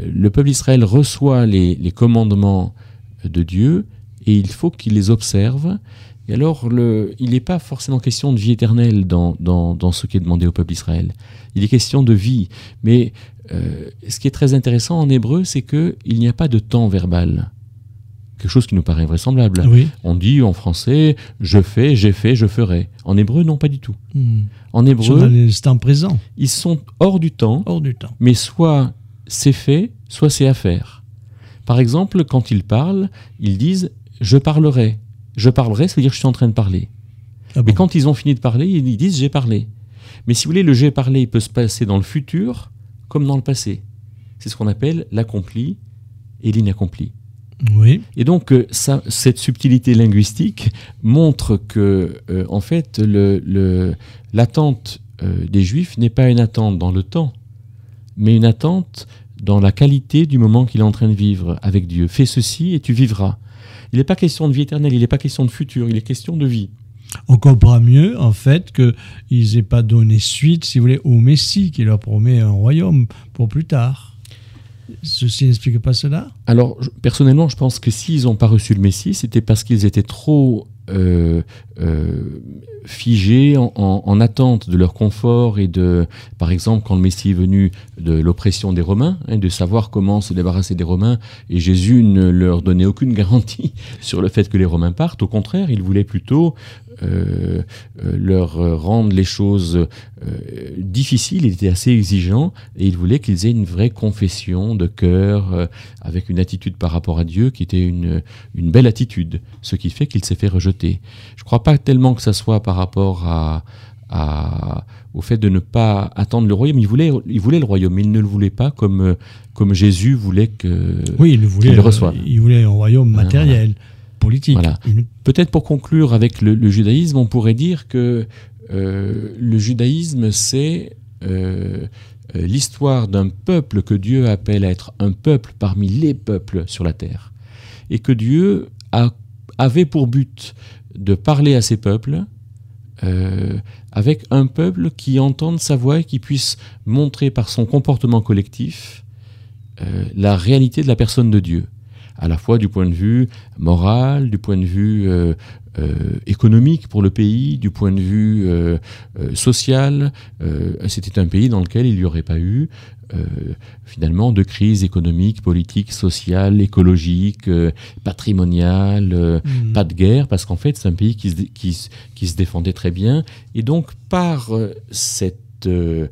B: Le peuple d'Israël reçoit les, les commandements de Dieu et il faut qu'il les observe. Et alors, le, il n'est pas forcément question de vie éternelle dans, dans, dans ce qui est demandé au peuple d'Israël. Il est question de vie. Mais euh, ce qui est très intéressant en hébreu, c'est qu'il n'y a pas de temps verbal. Quelque chose qui nous paraît vraisemblable.
A: Oui.
B: On dit en français « je fais, j'ai fait, je ferai ». En hébreu, non, pas du tout.
A: Hmm.
B: En hébreu,
A: ils sont dans l'instant présent.
B: Ils sont hors du temps,
A: hors du temps.
B: Mais soit c'est fait, soit c'est à faire. Par exemple, quand ils parlent, ils disent « je parlerai ». Je parlerai, ça veut dire que je suis en train de parler.
A: Ah bon.
B: Mais quand ils ont fini de parler, ils disent « j'ai parlé ». Mais si vous voulez, le « j'ai parlé », il peut se passer dans le futur comme dans le passé. C'est ce qu'on appelle l'accompli et l'inaccompli.
A: Oui.
B: Et donc, ça, cette subtilité linguistique montre que, euh, en fait, le, le, l'attente euh, des Juifs n'est pas une attente dans le temps, mais une attente dans la qualité du moment qu'il est en train de vivre avec Dieu. Fais ceci et tu vivras. Il n'est pas question de vie éternelle, il n'est pas question de futur, il est question de vie.
A: On comprend mieux, en fait, qu'ils n'aient pas donné suite, si vous voulez, au Messie qui leur promet un royaume pour plus tard. Ceci n'explique pas cela ?
B: Alors, je, personnellement, je pense que s'ils n'ont pas reçu le Messie, c'était parce qu'ils étaient trop euh, euh, figés en, en, en attente de leur confort et de, par exemple, quand le Messie est venu, de l'oppression des Romains, hein, de savoir comment se débarrasser des Romains, et Jésus ne leur donnait aucune garantie sur le fait que les Romains partent. Au contraire, il voulait plutôt Euh, euh, leur rendre les choses euh, difficiles. Il était assez exigeant et il voulait qu'ils aient une vraie confession de cœur euh, avec une attitude par rapport à Dieu qui était une, une belle attitude, ce qui fait qu'il s'est fait rejeter. Je ne crois pas tellement que ça soit par rapport à, à, au fait de ne pas attendre le royaume. Il voulait, il voulait le royaume, mais il ne le voulait pas comme, comme Jésus voulait que,
A: oui, il le voulait,
B: qu'il le reçoive.
A: Il voulait un royaume matériel. Voilà. Politique.
B: Voilà. Une... Peut-être pour conclure avec le, le judaïsme, on pourrait dire que euh, le judaïsme, c'est euh, euh, l'histoire d'un peuple que Dieu appelle à être un peuple parmi les peuples sur la terre. Et que Dieu a, avait pour but de parler à ces peuples euh, avec un peuple qui entende sa voix et qui puisse montrer par son comportement collectif euh, la réalité de la personne de Dieu. À la fois du point de vue moral, du point de vue euh, euh, économique pour le pays, du point de vue euh, euh, social. Euh, c'était un pays dans lequel il n'y aurait pas eu euh, finalement de crise économique, politique, sociale, écologique, euh, patrimoniale, euh, mmh. pas de guerre, parce qu'en fait c'est un pays qui se, qui, qui se défendait très bien. Et donc par euh, cette euh,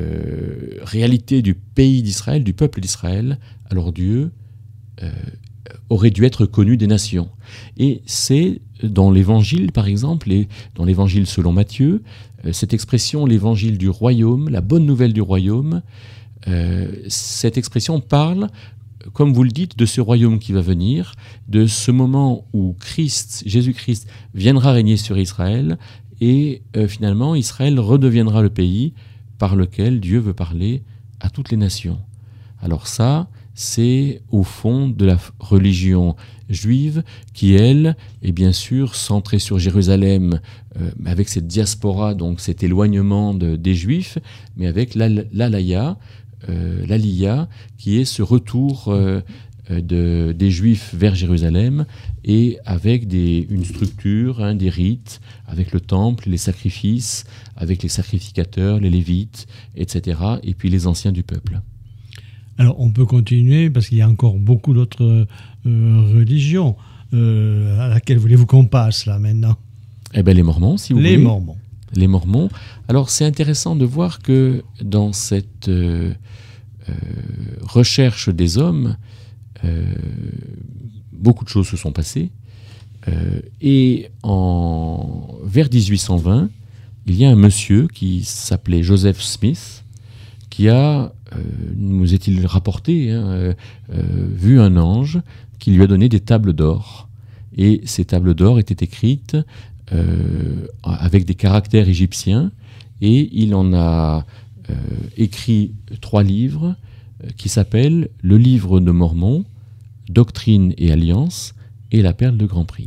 B: euh, réalité du pays d'Israël, du peuple d'Israël, alors Dieu Euh, aurait dû être connu des nations. Et c'est dans l'Évangile, par exemple, et dans l'Évangile selon Matthieu, euh, cette expression, l'Évangile du royaume, la bonne nouvelle du royaume, euh, cette expression parle, comme vous le dites, de ce royaume qui va venir, de ce moment où Christ, Jésus-Christ viendra régner sur Israël, et euh, finalement Israël redeviendra le pays par lequel Dieu veut parler à toutes les nations. Alors ça, c'est au fond de la religion juive qui, elle, est bien sûr centrée sur Jérusalem, euh, avec cette diaspora, donc cet éloignement de, des Juifs, mais avec l'alaya, euh, l'aliya, qui est ce retour euh, de, des Juifs vers Jérusalem, et avec des, une structure, hein, des rites, avec le temple, les sacrifices, avec les sacrificateurs, les lévites, et cetera, et puis les anciens du peuple.
A: Alors, on peut continuer, parce qu'il y a encore beaucoup d'autres euh, religions. Euh, à laquelle voulez-vous qu'on passe, là, maintenant?
B: Eh bien, les Mormons, si vous
A: les
B: voulez.
A: Les Mormons.
B: Les Mormons. Alors, c'est intéressant de voir que dans cette euh, euh, recherche des hommes, euh, beaucoup de choses se sont passées. Euh, et en, vers dix-huit cent vingt, il y a un monsieur qui s'appelait Joseph Smith, qui a, euh, nous est-il rapporté, hein, euh, euh, vu un ange qui lui a donné des tables d'or. Et ces tables d'or étaient écrites euh, avec des caractères égyptiens, et il en a euh, écrit trois livres euh, qui s'appellent Le Livre de Mormon, Doctrine et Alliance, et La Perle de Grand Prix.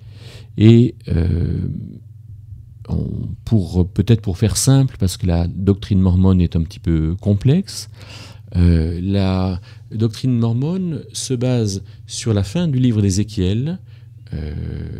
B: Et euh, on, pour, peut-être pour faire simple, parce que la doctrine mormone est un petit peu complexe, euh, la doctrine mormone se base sur la fin du livre d'Ézéchiel, euh,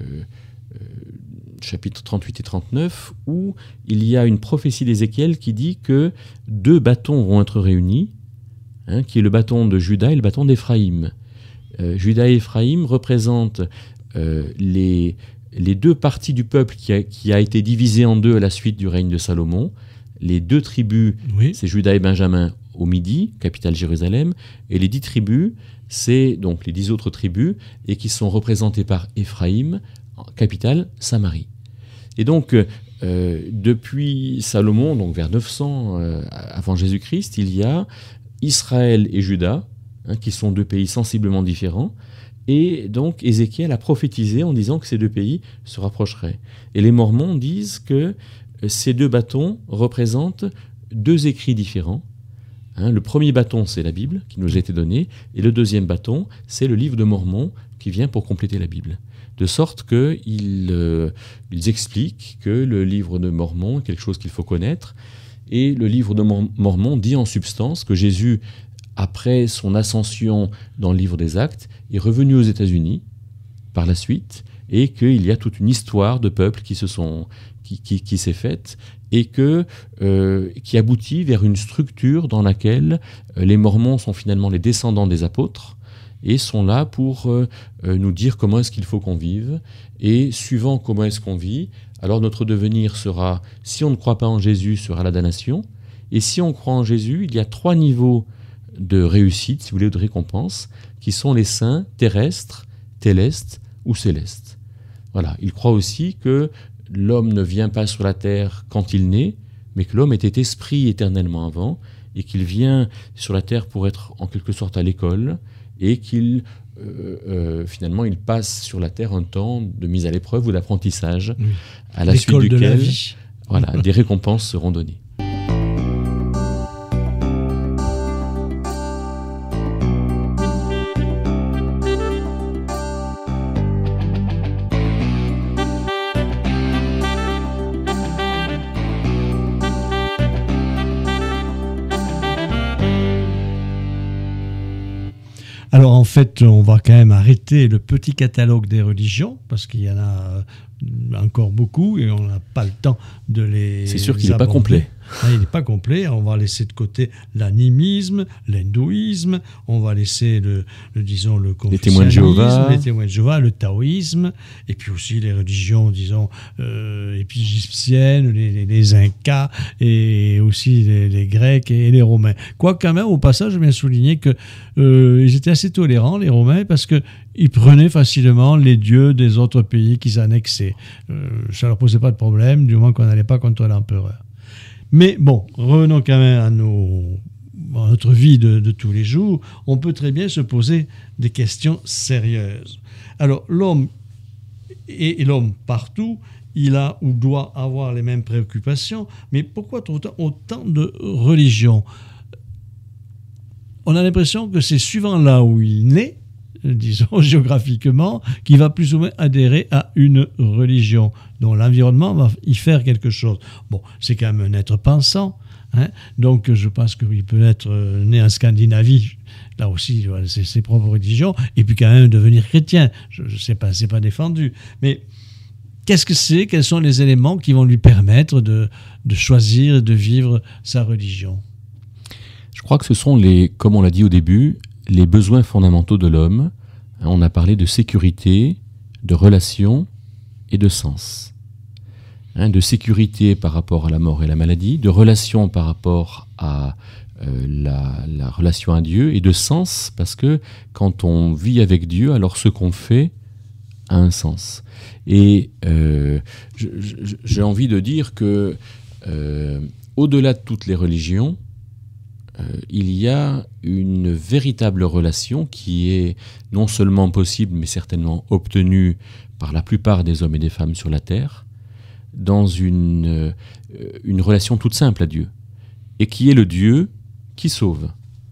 B: euh, chapitres trente-huit et trente-neuf, où il y a une prophétie d'Ézéchiel qui dit que deux bâtons vont être réunis, hein, qui est le bâton de Juda et le bâton d'Éphraïm. Euh, Juda et Éphraïm représentent euh, les, les deux parties du peuple qui a, qui a été divisé en deux à la suite du règne de Salomon. Les deux tribus, oui. C'est Juda et Benjamin au midi, capitale Jérusalem, et les dix tribus, c'est donc les dix autres tribus, et qui sont représentées par Éphraïm, capitale Samarie. Et donc, euh, depuis Salomon, donc vers neuf cents euh, avant Jésus-Christ, il y a Israël et Juda, hein, qui sont deux pays sensiblement différents, et donc Ézéchiel a prophétisé en disant que ces deux pays se rapprocheraient. Et les Mormons disent que ces deux bâtons représentent deux écrits différents. Hein, le premier bâton, c'est la Bible qui nous a été donnée, et le deuxième bâton, c'est le livre de Mormon qui vient pour compléter la Bible. De sorte qu'ils euh, ils expliquent que le livre de Mormon est quelque chose qu'il faut connaître, et le livre de Mormon dit en substance que Jésus, après son ascension dans le livre des Actes, est revenu aux États-Unis par la suite, et qu'il y a toute une histoire de peuples qui se sont, qui, qui, qui s'est faite, et que, euh, qui aboutit vers une structure dans laquelle euh, les Mormons sont finalement les descendants des apôtres, et sont là pour euh, euh, nous dire comment est-ce qu'il faut qu'on vive, et suivant comment est-ce qu'on vit, alors notre devenir sera, si on ne croit pas en Jésus, sera la damnation, et si on croit en Jésus, il y a trois niveaux de réussite, si vous voulez, de récompense, qui sont les saints terrestres, célestes ou célestes. Voilà. Il croit aussi que l'homme ne vient pas sur la terre quand il naît, mais que l'homme était esprit éternellement avant, et qu'il vient sur la terre pour être en quelque sorte à l'école, et qu'il euh, euh, finalement il passe sur la terre un temps de mise à l'épreuve ou d'apprentissage, oui. À la suite duquel de la vie. Voilà, des récompenses seront données.
A: Alors en fait, on va quand même arrêter le petit catalogue des religions, parce qu'il y en a encore beaucoup et on n'a pas le temps de les
B: C'est sûr qu'il n'est pas complet.
A: Ah, il n'est pas complet. On va laisser de côté l'animisme, l'hindouisme, on va laisser le, le disons le
B: les témoins de Jéhovah,
A: les témoins de Jéhovah, le taoïsme, et puis aussi les religions, disons euh, égyptiennes, les, les, les Incas et aussi les, les Grecs et les Romains. Quoi quand même, au passage, je viens souligner que euh, ils étaient assez tolérants, les Romains, parce que ils prenaient facilement les dieux des autres pays qu'ils annexaient. Euh, ça ne leur posait pas de problème, du moment qu'on n'allait pas contre l'empereur. Mais bon, revenons quand même à, nos, à notre vie de, de tous les jours. On peut très bien se poser des questions sérieuses. Alors, l'homme et, et l'homme partout, il a ou doit avoir les mêmes préoccupations, mais pourquoi autant, autant de religions ? On a l'impression que c'est suivant là où il naît, disons géographiquement, qu'il va plus ou moins adhérer à une religion, dont l'environnement va y faire quelque chose. Bon, c'est quand même un être pensant, hein, donc je pense qu'il peut être né en Scandinavie, là aussi, c'est ses propres religions, et puis quand même devenir chrétien. Je ne sais pas, c'est pas défendu, mais qu'est-ce que c'est ? Quels sont les éléments qui vont lui permettre de, de choisir et de vivre sa religion ?
B: Je crois que ce sont, les, comme on l'a dit au début, les besoins fondamentaux de l'homme. On a parlé de sécurité, de relation et de sens. Hein, de sécurité par rapport à la mort et la maladie, de relation par rapport à euh, la, la relation à Dieu, et de sens parce que quand on vit avec Dieu, alors ce qu'on fait a un sens. Et euh, je, je, j'ai envie de dire que euh, au-delà de toutes les religions, euh, il y a une véritable relation qui est non seulement possible, mais certainement obtenue par la plupart des hommes et des femmes sur la terre, dans une, euh, une relation toute simple à Dieu, et qui est le Dieu qui sauve,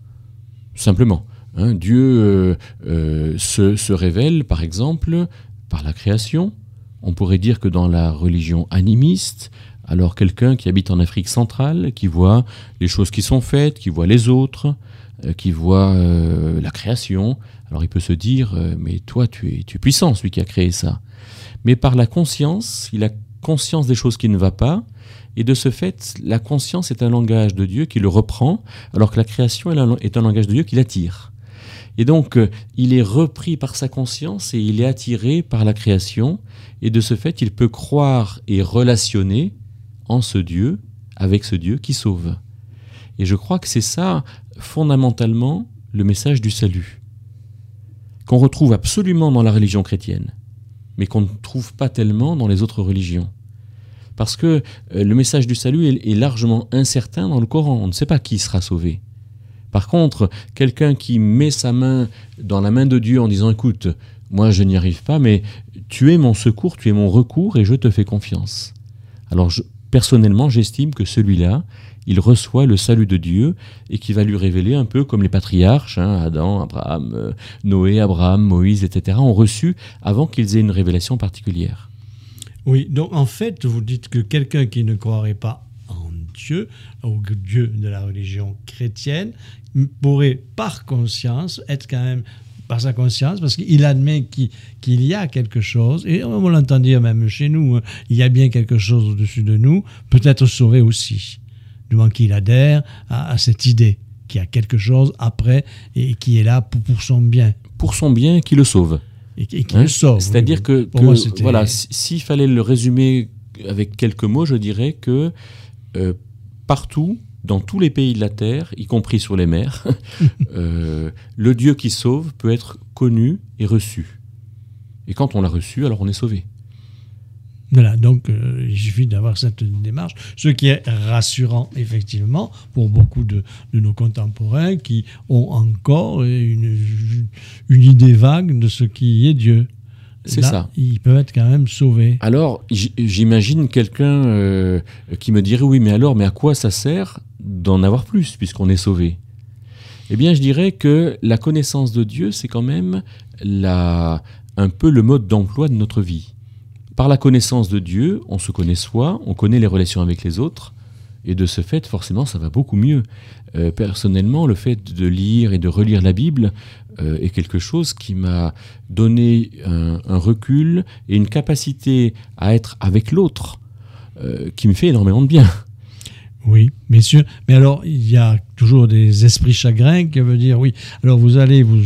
B: simplement. Hein, Dieu euh, euh, se, se révèle, par exemple, par la création. On pourrait dire que dans la religion animiste, alors quelqu'un qui habite en Afrique centrale, qui voit les choses qui sont faites, qui voit les autres, euh, qui voit euh, la création, alors il peut se dire euh, « mais toi, tu es, tu es puissant, celui qui a créé ça ». Mais par la conscience, il a conscience des choses qui ne vont pas, et de ce fait, la conscience est un langage de Dieu qui le reprend, alors que la création est un langage de Dieu qui l'attire. Et donc, euh, il est repris par sa conscience et il est attiré par la création, et de ce fait, il peut croire et relationner en ce Dieu, avec ce Dieu qui sauve. Et je crois que c'est ça, fondamentalement, le message du salut, qu'on retrouve absolument dans la religion chrétienne, mais qu'on ne trouve pas tellement dans les autres religions. Parce que euh, le message du salut est, est largement incertain dans le Coran. On ne sait pas qui sera sauvé. Par contre, quelqu'un qui met sa main dans la main de Dieu en disant « Écoute, moi je n'y arrive pas, mais tu es mon secours, tu es mon recours et je te fais confiance. » Alors je, personnellement, j'estime que celui-là, il reçoit le salut de Dieu et qui va lui révéler un peu comme les patriarches, hein, Adam, Abraham, euh, Noé, Abraham, Moïse, et cetera, ont reçu avant qu'ils aient une révélation particulière.
A: Oui, donc en fait, vous dites que quelqu'un qui ne croirait pas en Dieu, au Dieu de la religion chrétienne, pourrait par conscience être quand même, par sa conscience, parce qu'il admet qu'il, qu'il y a quelque chose, et on l'entend dire même chez nous, hein, il y a bien quelque chose au-dessus de nous, peut-être sauvé aussi, du moment qu'il adhère à, à cette idée, qu'il y a quelque chose après et qui est là pour, pour son bien.
B: Pour son bien, qui le sauve.
A: Et qui hein, le sauve.
B: C'est-à-dire oui, que, que moi, voilà, s'il fallait le résumer avec quelques mots, je dirais que euh, partout, dans tous les pays de la Terre, y compris sur les mers, euh, le Dieu qui sauve peut être connu et reçu. Et quand on l'a reçu, alors on est sauvé.
A: Voilà, donc euh, il suffit d'avoir cette démarche, ce qui est rassurant effectivement pour beaucoup de, de nos contemporains qui ont encore une, une idée vague de ce qui est Dieu.
B: C'est
A: Là,
B: ça.
A: Ils peuvent être quand même sauvés.
B: Alors, j'imagine quelqu'un euh, qui me dirait, oui, mais alors, mais à quoi ça sert d'en avoir plus, puisqu'on est sauvé ? Eh bien, je dirais que la connaissance de Dieu, c'est quand même la, un peu le mode d'emploi de notre vie. Par la connaissance de Dieu, on se connaît soi, on connaît les relations avec les autres, et de ce fait, forcément, ça va beaucoup mieux. Euh, personnellement, le fait de lire et de relire la Bible euh, est quelque chose qui m'a donné un, un recul et une capacité à être avec l'autre euh, qui me fait énormément de bien.
A: Oui, bien sûr. Mais alors, il y a toujours des esprits chagrins qui veulent dire, oui, alors vous allez vous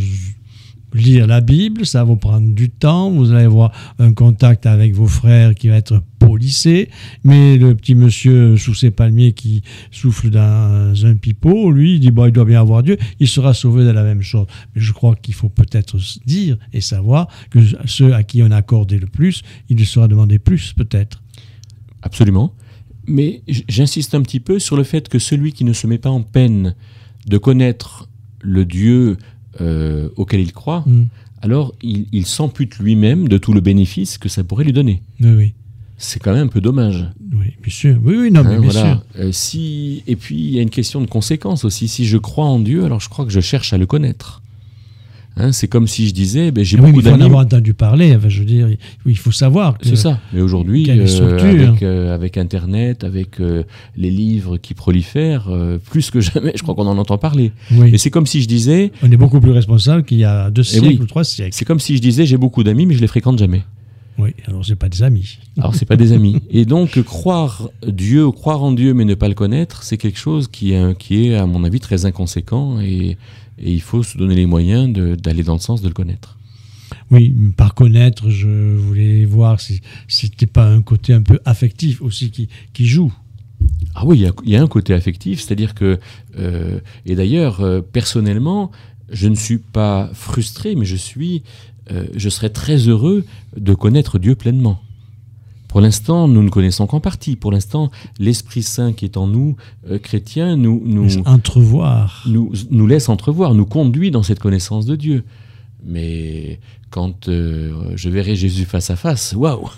A: lire la Bible, ça va vous prendre du temps, vous allez avoir un contact avec vos frères qui va être au lycée, mais le petit monsieur sous ses palmiers qui souffle dans un pipeau, lui, il dit bon, il doit bien avoir Dieu, il sera sauvé de la même chose. Mais je crois qu'il faut peut-être dire et savoir que ceux à qui on a accordé le plus, il lui sera demandé plus, peut-être.
B: Absolument. Mais j'insiste un petit peu sur le fait que celui qui ne se met pas en peine de connaître le Dieu euh, auquel il croit, mmh. alors il, il s'ampute lui-même de tout le bénéfice que ça pourrait lui donner.
A: Oui, oui.
B: C'est quand même un peu dommage.
A: Oui, bien sûr. Oui, oui, non, mais
B: hein,
A: bien
B: voilà.
A: sûr.
B: Euh, si... Et puis, il y a une question de conséquence aussi. Si je crois en Dieu, alors je crois que je cherche à le connaître. Hein, c'est comme si je disais, ben, j'ai
A: oui,
B: beaucoup
A: il faut
B: d'amis.
A: en avoir entendu parler. Enfin, je veux dire, il faut savoir. Que,
B: c'est ça. Mais aujourd'hui, euh, avec, euh, avec Internet, avec euh, les livres qui prolifèrent, euh, plus que jamais, je crois qu'on en entend parler.
A: Oui.
B: Et c'est comme si je disais...
A: On est beaucoup plus responsable qu'il y a deux siècles oui, ou trois siècles.
B: C'est comme si je disais, j'ai beaucoup d'amis, mais je les fréquente jamais.
A: Oui, alors c'est pas des amis.
B: Alors c'est pas des amis. Et donc croire Dieu, croire en Dieu mais ne pas le connaître, c'est quelque chose qui est, qui est à mon avis très inconséquent et, et il faut se donner les moyens de, d'aller dans le sens de le connaître.
A: Oui, par connaître, je voulais voir si c'était pas un côté un peu affectif aussi qui, qui joue.
B: Ah oui, il y a, il y a un côté affectif, c'est-à-dire que, euh, et d'ailleurs, euh, personnellement, je ne suis pas frustré, mais je suis... Euh, je serais très heureux de connaître Dieu pleinement. Pour l'instant, nous ne connaissons qu'en partie. Pour l'instant, l'Esprit Saint qui est en nous, euh, chrétiens, nous, nous,
A: entrevoir.
B: Nous, nous laisse entrevoir, nous conduit dans cette connaissance de Dieu. Mais quand euh, je verrai Jésus face à face, waouh.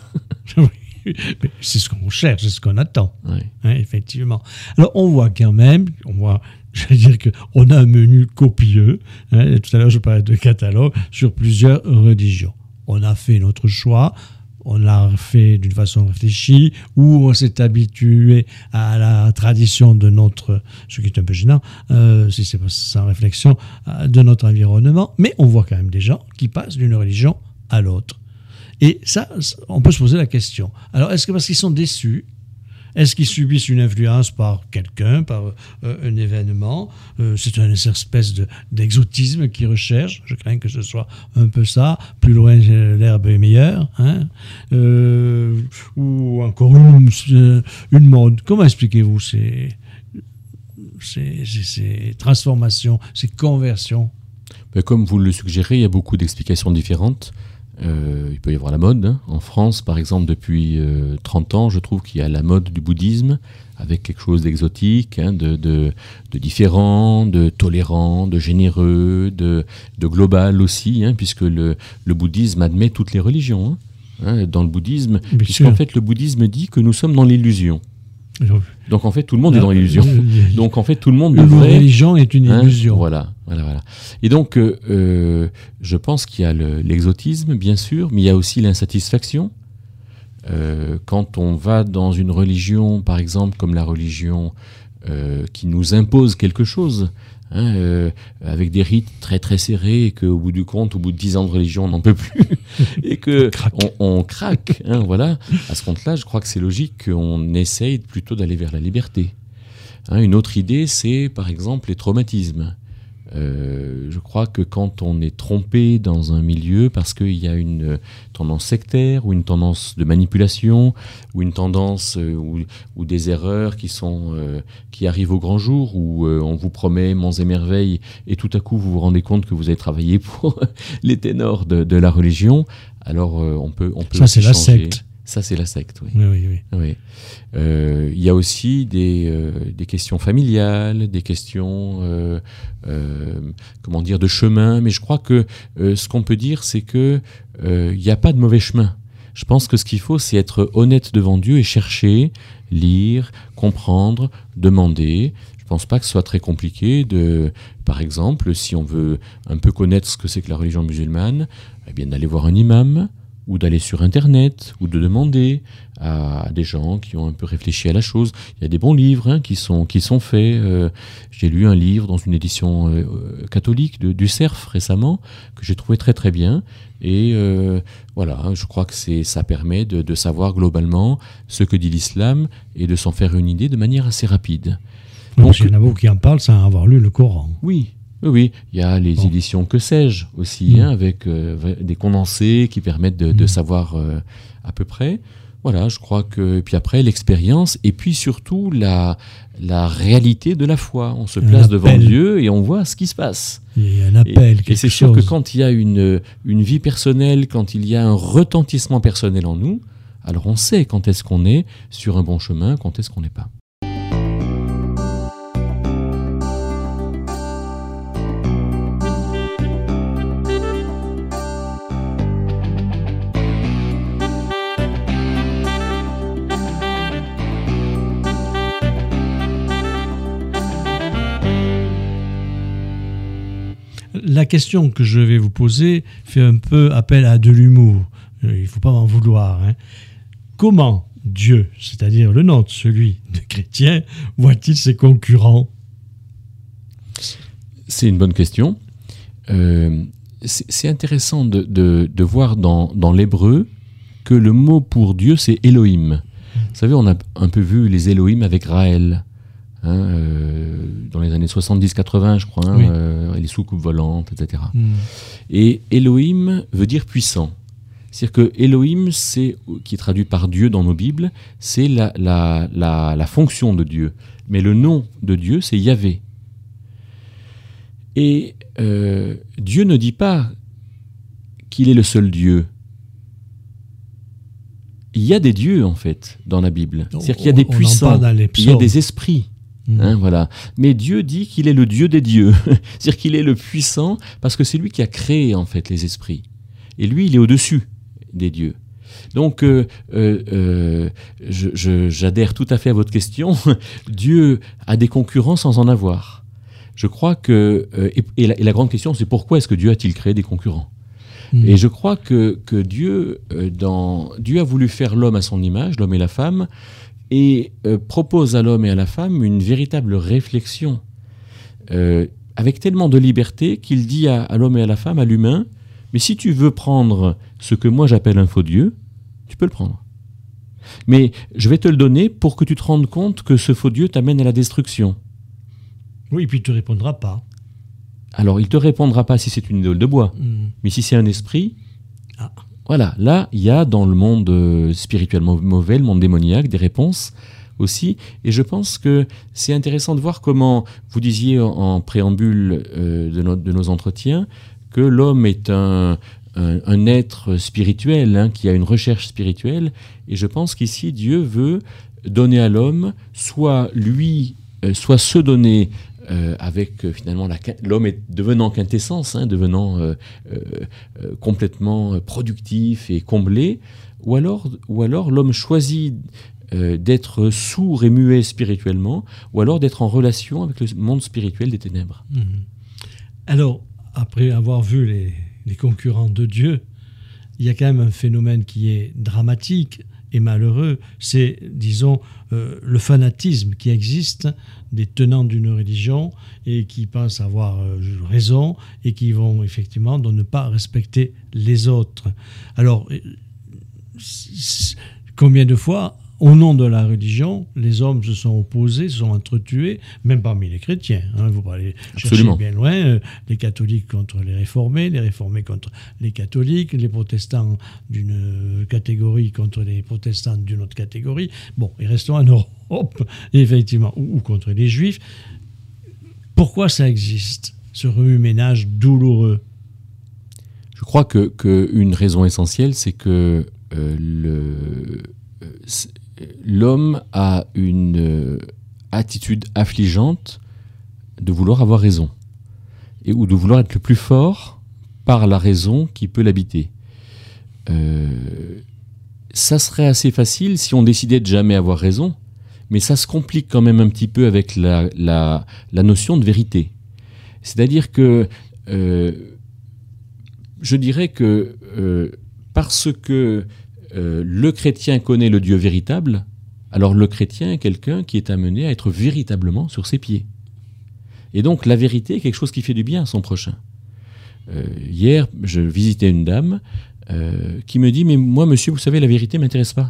A: C'est ce qu'on cherche, c'est ce qu'on attend.
B: Oui.
A: Hein, effectivement. Alors, on voit quand même, on voit... Je veux dire qu'on a un menu copieux. Hein, tout à l'heure, je parlais de catalogue sur plusieurs religions. On a fait notre choix, on l'a fait d'une façon réfléchie, ou on s'est habitué à la tradition de notre, ce qui est un peu gênant, euh, si c'est pas sans réflexion, de notre environnement. Mais on voit quand même des gens qui passent d'une religion à l'autre. Et ça, on peut se poser la question. Alors, est-ce que parce qu'ils sont déçus ? Est-ce qu'ils subissent une influence par quelqu'un, par euh, un événement ? euh, C'est une espèce de, d'exotisme qu'ils recherchent. Je crains que ce soit un peu ça. Plus loin, l'herbe est meilleure. Hein euh, ou encore une, une mode. Comment expliquez-vous ces, ces, ces, ces transformations, ces conversions ?
B: Mais comme vous le suggérez, il y a beaucoup d'explications différentes. Euh, il peut y avoir la mode. Hein. En France, par exemple, depuis euh, trente ans, je trouve qu'il y a la mode du bouddhisme, avec quelque chose d'exotique, hein, de, de, de différent, de tolérant, de généreux, de, de global aussi, hein, puisque le, le bouddhisme admet toutes les religions. Hein, hein, dans le bouddhisme, Bien puisqu'en sûr. fait, le bouddhisme dit que nous sommes dans l'illusion. Donc en fait tout le monde là, est dans l'illusion. Donc en fait tout le monde devrait.
A: La religion est une illusion.
B: Hein, voilà, voilà, voilà. Et donc euh, je pense qu'il y a le, l'exotisme bien sûr, mais il y a aussi l'insatisfaction. Euh, quand on va dans une religion, par exemple comme la religion euh, qui nous impose quelque chose, hein, euh, avec des rites très très serrés, et qu'au bout du compte, au bout de dix ans de religion, on n'en peut plus, et que on, on craque. Hein, voilà. À ce compte-là, je crois que c'est logique qu'on essaye plutôt d'aller vers la liberté. Hein, une autre idée, c'est par exemple les traumatismes. Euh, je crois que quand on est trompé dans un milieu parce qu'il y a une tendance sectaire ou une tendance de manipulation ou une tendance euh, ou, ou des erreurs qui sont euh, qui arrivent au grand jour où euh, on vous promet monts et merveilles et tout à coup vous vous rendez compte que vous avez travaillé pour les ténors de, de la religion, alors euh, on peut on peut
A: ça c'est
B: changer.
A: La secte.
B: Ça, c'est la secte, oui.
A: Oui, oui, oui.
B: oui. Euh, il y a aussi des, euh, des questions familiales, des questions, euh, euh, comment dire, de chemin. Mais je crois que euh, ce qu'on peut dire, c'est qu'il euh, n'y a pas de mauvais chemin. Je pense que ce qu'il faut, c'est être honnête devant Dieu et chercher, lire, comprendre, demander. Je ne pense pas que ce soit très compliqué de, par exemple, si on veut un peu connaître ce que c'est que la religion musulmane, eh bien d'aller voir un imam, ou d'aller sur Internet, ou de demander à des gens qui ont un peu réfléchi à la chose. Il y a des bons livres hein, qui, sont, qui sont faits. Euh, j'ai lu un livre dans une édition euh, catholique de, du Cerf récemment, que j'ai trouvé très très bien. Et euh, voilà, je crois que c'est, ça permet de, de savoir globalement ce que dit l'islam et de s'en faire une idée de manière assez rapide.
A: Donc, il y en a beaucoup qui en parlent sans avoir lu le Coran.
B: Oui. Oui, oui, il y a les bon. éditions Que sais-je aussi, mmh. hein, avec euh, des condensés qui permettent de, de mmh. savoir euh, à peu près. Voilà, je crois que... Et puis après, l'expérience, et puis surtout la, la réalité de la foi. On se place devant Dieu et on voit ce qui se passe.
A: Il y a un appel,
B: et, et c'est sûr que quand il y a une, une vie personnelle, quand il y a un retentissement personnel en nous, alors on sait quand est-ce qu'on est sur un bon chemin, quand est-ce qu'on n'est pas.
A: La question que je vais vous poser fait un peu appel à de l'humour. Il ne faut pas m'en vouloir. Hein. Comment Dieu, c'est-à-dire le nôtre, celui de chrétien, voit-il ses concurrents ?
B: C'est une bonne question. Euh, c'est, c'est intéressant de, de, de voir dans, dans l'hébreu que le mot pour Dieu, c'est Elohim. Vous savez, on a un peu vu les Elohim avec Raël. Hein, euh, dans les années soixante-dix quatre-vingts, je crois, hein,
A: oui.
B: euh, les soucoupes volantes, et cetera.
A: Mm.
B: Et Elohim veut dire puissant. C'est-à-dire que Elohim, c'est, qui est traduit par Dieu dans nos Bibles, c'est la, la, la, la fonction de Dieu. Mais le nom de Dieu, c'est Yahvé. Et euh, Dieu ne dit pas qu'il est le seul Dieu. Il y a des dieux, en fait, dans la Bible. C'est-à-dire qu'il y a des puissants, il y a des esprits. Hein, mmh. Voilà. Mais Dieu dit qu'il est le Dieu des dieux. C'est-à-dire qu'il est le puissant parce que c'est lui qui a créé en fait les esprits. Et lui, il est au-dessus des dieux. Donc, euh, euh, euh, je, je, j'adhère tout à fait à votre question. Dieu a des concurrents sans en avoir. Je crois que... Euh, et, et, la, et la grande question, c'est pourquoi est-ce que Dieu a-t-il créé des concurrents ? mmh. Et je crois que, que Dieu, euh, dans, Dieu a voulu faire l'homme à son image, l'homme et la femme, et euh, propose à l'homme et à la femme une véritable réflexion, euh, avec tellement de liberté qu'il dit à, à l'homme et à la femme, à l'humain, mais si tu veux prendre ce que moi j'appelle un faux Dieu, tu peux le prendre. Mais je vais te le donner pour que tu te rendes compte que ce faux Dieu t'amène à la destruction.
A: Oui, et puis il ne te répondra pas.
B: Alors, il ne te répondra pas si c'est une idole de bois, mmh. mais si c'est un esprit... Ah. Voilà, là, il y a dans le monde euh, spirituellement mauvais, le monde démoniaque, des réponses aussi. Et je pense que c'est intéressant de voir comment, vous disiez en, en préambule euh, de, no, de nos entretiens, que l'homme est un, un, un être spirituel, hein, qui a une recherche spirituelle. Et je pense qu'ici, Dieu veut donner à l'homme, soit lui, euh, soit se donner... Euh, avec euh, finalement la, l'homme est devenant quintessence, hein, devenant euh, euh, complètement productif et comblé, ou alors, ou alors l'homme choisit euh, d'être sourd et muet spirituellement, ou alors d'être en relation avec le monde spirituel des ténèbres.
A: Mmh. Alors, après avoir vu les, les concurrents de Dieu, il y a quand même un phénomène qui est dramatique et malheureux, c'est, disons, euh, le fanatisme qui existe des tenants d'une religion et qui pensent avoir euh, raison et qui vont effectivement de ne pas respecter les autres. Alors, combien de fois, au nom de la religion, les hommes se sont opposés, se sont entretués, même parmi les chrétiens. Hein, vous allez chercher bien loin, euh, les catholiques contre les réformés, les réformés contre les catholiques, les protestants d'une catégorie contre les protestants d'une autre catégorie. Bon, et restons en Europe, effectivement, ou, ou contre les juifs. Pourquoi ça existe, ce remue-ménage douloureux ?
B: Je crois que, que une raison essentielle, c'est que euh, le... Euh, l'homme a une euh, attitude affligeante de vouloir avoir raison, et, ou de vouloir être le plus fort par la raison qui peut l'habiter. Euh, ça serait assez facile si on décidait de jamais avoir raison, mais ça se complique quand même un petit peu avec la, la, la notion de vérité. C'est-à-dire que euh, je dirais que euh, parce que Euh, le chrétien connaît le Dieu véritable, alors le chrétien est quelqu'un qui est amené à être véritablement sur ses pieds. Et donc la vérité est quelque chose qui fait du bien à son prochain. Euh, hier, je visitais une dame euh, qui me dit « Mais moi, monsieur, vous savez, la vérité ne m'intéresse pas. »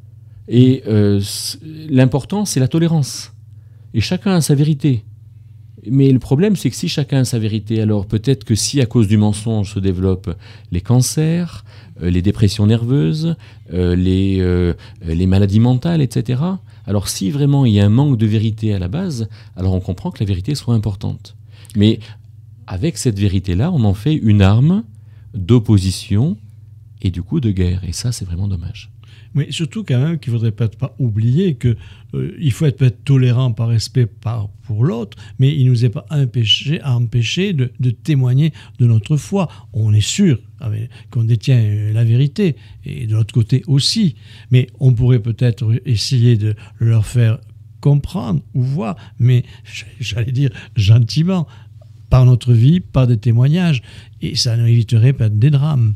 B: Et euh, l'important, c'est la tolérance. Et chacun a sa vérité. Mais le problème, c'est que si chacun a sa vérité, alors peut-être que si à cause du mensonge se développent les cancers, euh, les dépressions nerveuses, euh, les, euh, les maladies mentales, et cetera, alors si vraiment il y a un manque de vérité à la base, alors on comprend que la vérité soit importante. Mais avec cette vérité-là, on en fait une arme d'opposition et du coup de guerre. Et ça, c'est vraiment dommage.
A: Mais surtout quand même qu'il ne faudrait peut-être pas oublier qu'il euh, faut être peut-être tolérant par respect par, pour l'autre, mais il ne nous est pas empêché, empêché de, de témoigner de notre foi. On est sûr avec, qu'on détient la vérité, et de l'autre côté aussi. Mais on pourrait peut-être essayer de leur faire comprendre ou voir, mais j'allais dire gentiment, par notre vie, par des témoignages, et ça nous éviterait peut-être des drames.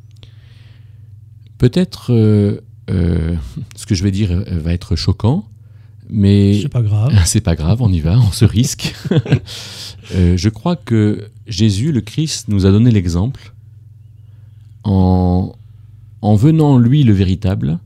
B: Peut-être... Euh Euh, ce que je vais dire va être choquant, mais
A: c'est pas grave.
B: C'est pas grave, on y va, on se risque. euh, je crois que Jésus, le Christ, nous a donné l'exemple en, en venant lui le véritable,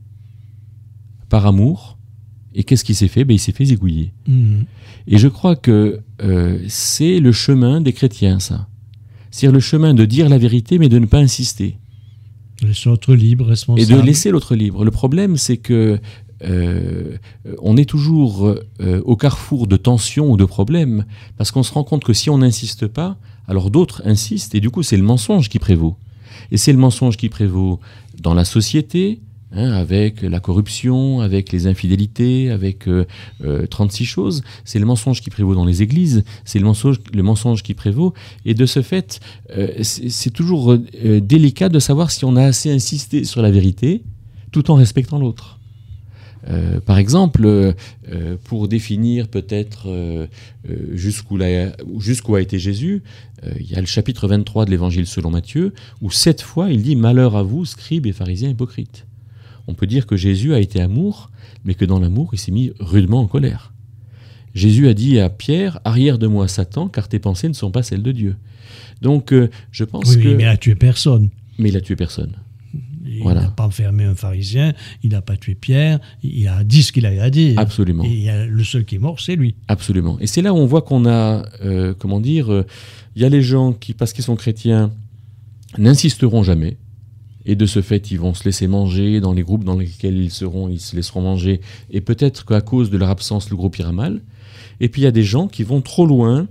B: par amour. Et qu'est-ce qu'il s'est fait ? Ben, il s'est fait zigouiller. Mmh. Et je crois que euh, c'est le chemin des chrétiens, ça. C'est-à-dire le chemin de dire la vérité, mais de ne pas insister.
A: De laisser l'autre libre, responsable.
B: Et de laisser l'autre libre. Le problème, c'est que euh, on est toujours euh, au carrefour de tensions ou de problèmes, parce qu'on se rend compte que si on n'insiste pas, alors d'autres insistent, et du coup, c'est le mensonge qui prévaut. Et c'est le mensonge qui prévaut dans la société, hein, avec la corruption, avec les infidélités, avec euh, euh, trente-six choses. C'est le mensonge qui prévaut dans les églises, c'est le mensonge, le mensonge qui prévaut. Et de ce fait, euh, c'est, c'est toujours euh, délicat de savoir si on a assez insisté sur la vérité, tout en respectant l'autre. Euh, par exemple, euh, pour définir peut-être euh, jusqu'où, la, jusqu'où a été Jésus, euh, il y a le chapitre vingt-trois de l'Évangile selon Matthieu, où sept fois il dit « Malheur à vous, scribes et pharisiens hypocrites ». On peut dire que Jésus a été amour, mais que dans l'amour, il s'est mis rudement en colère. Jésus a dit à Pierre, « Arrière de moi, Satan, car tes pensées ne sont pas celles de Dieu. » Donc, euh, je pense
A: oui,
B: que...
A: Oui, mais il a tué personne.
B: Mais il a tué personne.
A: Il
B: voilà.
A: n'a pas enfermé un pharisien, il n'a pas tué Pierre, il a dit ce qu'il avait à dire.
B: Absolument.
A: Et il y a, le seul qui est mort, c'est lui.
B: Absolument. Et c'est là où on voit qu'on a, euh, comment dire, euh, il y a les gens qui, parce qu'ils sont chrétiens, n'insisteront jamais. Et de ce fait, ils vont se laisser manger dans les groupes dans lesquels ils seront, ils se laisseront manger. Et peut-être qu'à cause de leur absence, le groupe ira mal. Et puis il y a des gens qui vont trop loin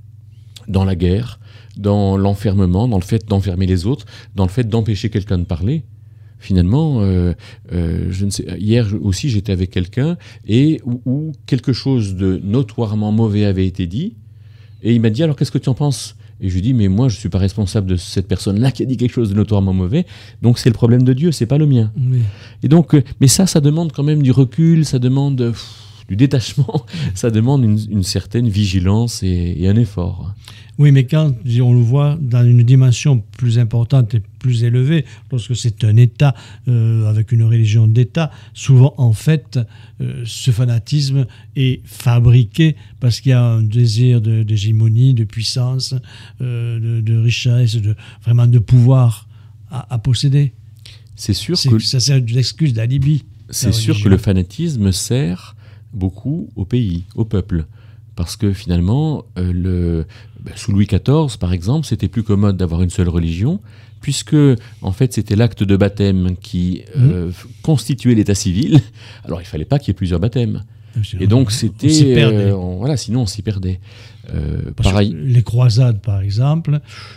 B: dans la guerre, dans l'enfermement, dans le fait d'enfermer les autres, dans le fait d'empêcher quelqu'un de parler. Finalement, euh, euh, je ne sais, hier aussi, j'étais avec quelqu'un et où, où quelque chose de notoirement mauvais avait été dit. Et il m'a dit, alors qu'est-ce que tu en penses ? Et je lui dis, mais moi, je ne suis pas responsable de cette personne-là qui a dit quelque chose de notoirement mauvais. Donc, c'est le problème de Dieu, ce n'est pas le mien. Oui. Et donc, mais ça, ça demande quand même du recul, ça demande pff, du détachement, ça demande une, une certaine vigilance et, et un effort.
A: Oui, mais quand on le voit dans une dimension plus importante et plus élevée, lorsque c'est un État euh, avec une religion d'État, souvent en fait, euh, ce fanatisme est fabriqué parce qu'il y a un désir de, d'hégémonie, de puissance, euh, de, de richesse, de, vraiment de pouvoir à, à posséder.
B: C'est sûr
A: c'est,
B: que
A: ça sert d'excuse d'alibi.
B: C'est sûr que le fanatisme sert beaucoup au pays, au peuple. Parce que finalement, euh, le, bah, sous Louis quatorze, par exemple, c'était plus commode d'avoir une seule religion, puisque en fait c'était l'acte de baptême qui euh, mmh. constituait l'état civil. Alors il ne fallait pas qu'il y ait plusieurs baptêmes.
A: Sinon,
B: et donc c'était...
A: On s'y perdait.
B: Euh, on, voilà, sinon on s'y perdait. Euh,
A: pareil. Les croisades, par exemple,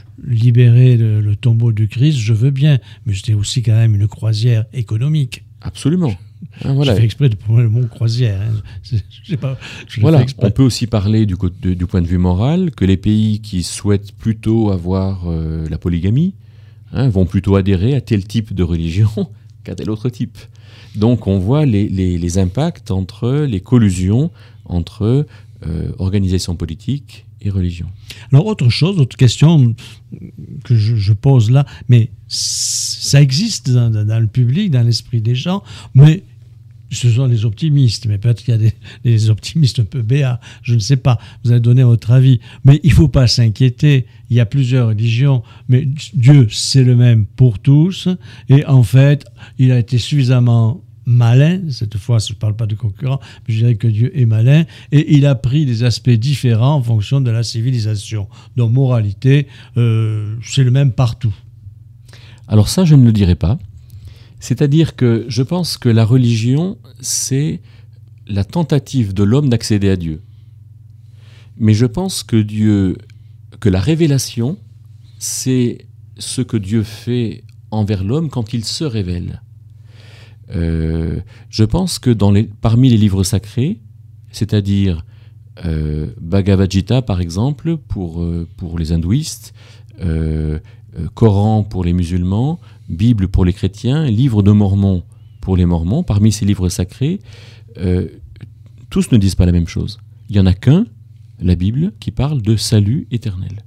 A: libérer le, le tombeau du Christ, je veux bien, mais c'était aussi quand même une croisière économique.
B: Absolument. Ah, voilà.
A: J'ai fait exprès de prendre le mot croisière. Hein. Je, je sais pas, je
B: voilà. On peut aussi parler du, de, du point de vue moral que les pays qui souhaitent plutôt avoir euh, la polygamie hein, vont plutôt adhérer à tel type de religion qu'à tel autre type. Donc on voit les, les, les impacts entre les collusions entre euh, organisation politique et religion.
A: Alors autre chose, autre question que je, je pose là, mais ça existe dans, dans le public, dans l'esprit des gens, mais ce sont les optimistes, mais peut-être qu'il y a des, des optimistes un peu béats, je ne sais pas, vous allez donner votre avis, mais il ne faut pas s'inquiéter, il y a plusieurs religions, mais Dieu c'est le même pour tous, et en fait il a été suffisamment malin, cette fois je ne parle pas de concurrent, mais je dirais que Dieu est malin, et il a pris des aspects différents en fonction de la civilisation. Donc moralité, euh, c'est le même partout.
B: Alors ça, je ne le dirais pas. C'est-à-dire que je pense que la religion, c'est la tentative de l'homme d'accéder à Dieu. Mais je pense que Dieu, que la révélation, c'est ce que Dieu fait envers l'homme quand il se révèle. Euh, je pense que dans les, parmi les livres sacrés, c'est-à-dire euh, Bhagavad Gita par exemple pour, euh, pour les hindouistes, euh, euh, Coran pour les musulmans, Bible pour les chrétiens, Livre de Mormon pour les mormons, parmi ces livres sacrés, euh, tous ne disent pas la même chose. Il n'y en a qu'un, la Bible, qui parle de salut éternel.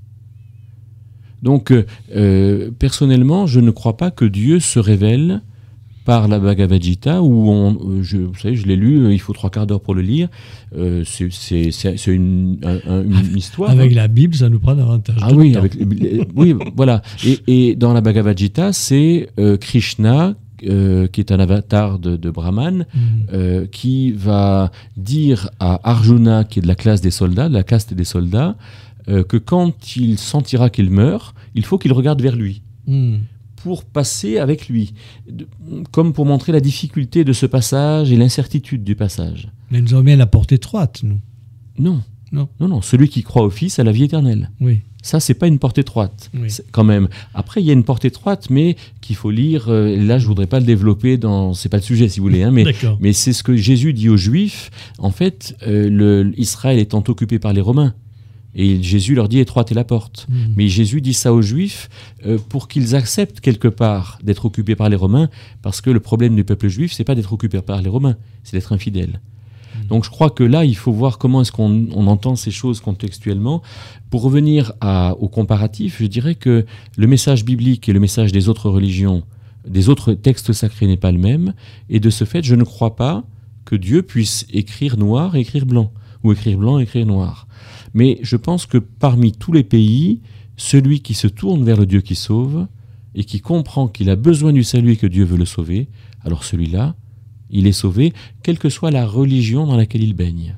B: Donc, euh, personnellement, je ne crois pas que Dieu se révèle par la Bhagavad Gita, où on, je, vous savez, je l'ai lu, il faut trois quarts d'heure pour le lire. Euh, c'est, c'est, c'est, c'est une, un, une histoire.
A: Avec la Bible, ça nous prend davantage
B: ah
A: de
B: oui,
A: temps.
B: Avec, oui, voilà. Et, et dans la Bhagavad Gita, c'est euh, Krishna, euh, qui est un avatar de, de Brahman, mmh. euh, qui va dire à Arjuna, qui est de la classe des soldats, de la caste des soldats, euh, que quand il sentira qu'il meurt, il faut qu'il regarde vers lui. Mmh. Pour passer avec lui, de, comme pour montrer la difficulté de ce passage et l'incertitude du passage.
A: Mais nous avons bien la porte étroite, nous.
B: Non.
A: Non.
B: Non, non. Celui qui croit au Fils a la vie éternelle.
A: Oui.
B: Ça, c'est pas une porte étroite,
A: oui.
B: quand même. Après, il y a une porte étroite, mais qu'il faut lire. Euh, là, je voudrais pas le développer dans. C'est pas le sujet, si vous voulez, hein, mais mais c'est ce que Jésus dit aux Juifs. En fait, euh, le, Israël étant occupé par les Romains. Et Jésus leur dit « étroite est la porte mmh. ». Mais Jésus dit ça aux Juifs euh, pour qu'ils acceptent quelque part d'être occupés par les Romains, parce que le problème du peuple juif, c'est pas d'être occupé par les Romains, c'est d'être infidèle. Mmh. Donc je crois que là, il faut voir comment est-ce qu'on on entend ces choses contextuellement. Pour revenir à, au comparatif, je dirais que le message biblique et le message des autres religions, des autres textes sacrés n'est pas le même, et de ce fait, je ne crois pas que Dieu puisse écrire noir et écrire blanc, ou écrire blanc et écrire noir. Mais je pense que parmi tous les pays, celui qui se tourne vers le Dieu qui sauve et qui comprend qu'il a besoin du salut et que Dieu veut le sauver, alors celui-là, il est sauvé, quelle que soit la religion dans laquelle il baigne.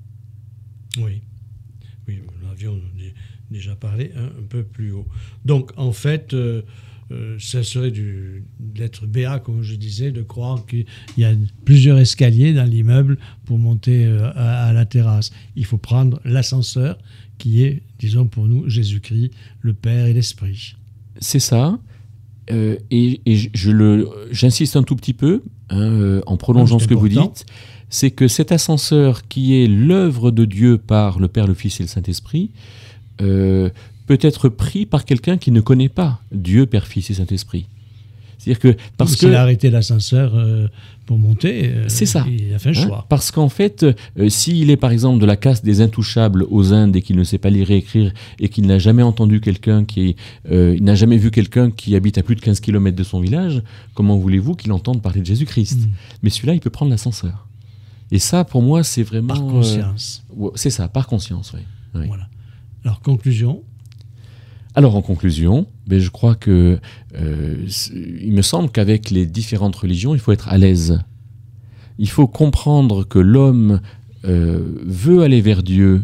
A: Oui, oui, nous avions déjà parlé un, un peu plus haut. Donc, en fait, euh, euh, ça serait du, d'être béat, comme je disais, de croire qu'il y a plusieurs escaliers dans l'immeuble pour monter euh, à, à la terrasse. Il faut prendre l'ascenseur qui est, disons pour nous, Jésus-Christ, le Père et l'Esprit.
B: C'est ça. Euh, et et je le, j'insiste un tout petit peu, hein, euh, en prolongeant ce que important. Vous dites, c'est que cet ascenseur qui est l'œuvre de Dieu par le Père, le Fils et le Saint-Esprit, euh, peut être pris par quelqu'un qui ne connaît pas Dieu, Père, Fils et Saint-Esprit. C'est-à-dire que parce
A: oui,
B: que
A: s'il a arrêté l'ascenseur euh, pour monter, euh,
B: c'est ça.
A: Il a fait un
B: hein
A: choix.
B: Parce qu'en fait, euh, s'il est par exemple de la caste des intouchables aux Indes et qu'il ne sait pas lire et écrire et qu'il n'a jamais entendu quelqu'un qui, euh, il n'a jamais vu quelqu'un qui habite à plus de quinze kilomètres de son village, comment voulez-vous qu'il entende parler de Jésus-Christ ? mmh. Mais celui-là, il peut prendre l'ascenseur. Et ça, pour moi, c'est vraiment
A: par conscience.
B: Euh, c'est ça, par conscience, oui. oui.
A: Voilà. Alors conclusion.
B: Alors, en conclusion, ben, je crois que euh, il me semble qu'avec les différentes religions, il faut être à l'aise. Il faut comprendre que l'homme euh, veut aller vers Dieu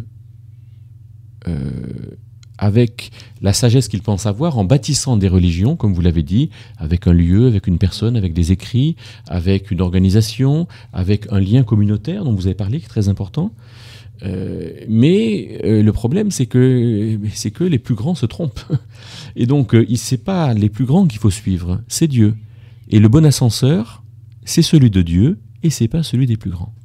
B: euh, avec la sagesse qu'il pense avoir, en bâtissant des religions, comme vous l'avez dit, avec un lieu, avec une personne, avec des écrits, avec une organisation, avec un lien communautaire dont vous avez parlé, qui est très important. Euh, mais euh, le problème, c'est que, c'est que les plus grands se trompent. Et donc, euh, ce n'est pas les plus grands qu'il faut suivre, c'est Dieu. Et le bon ascenseur, c'est celui de Dieu, et ce n'est pas celui des plus grands.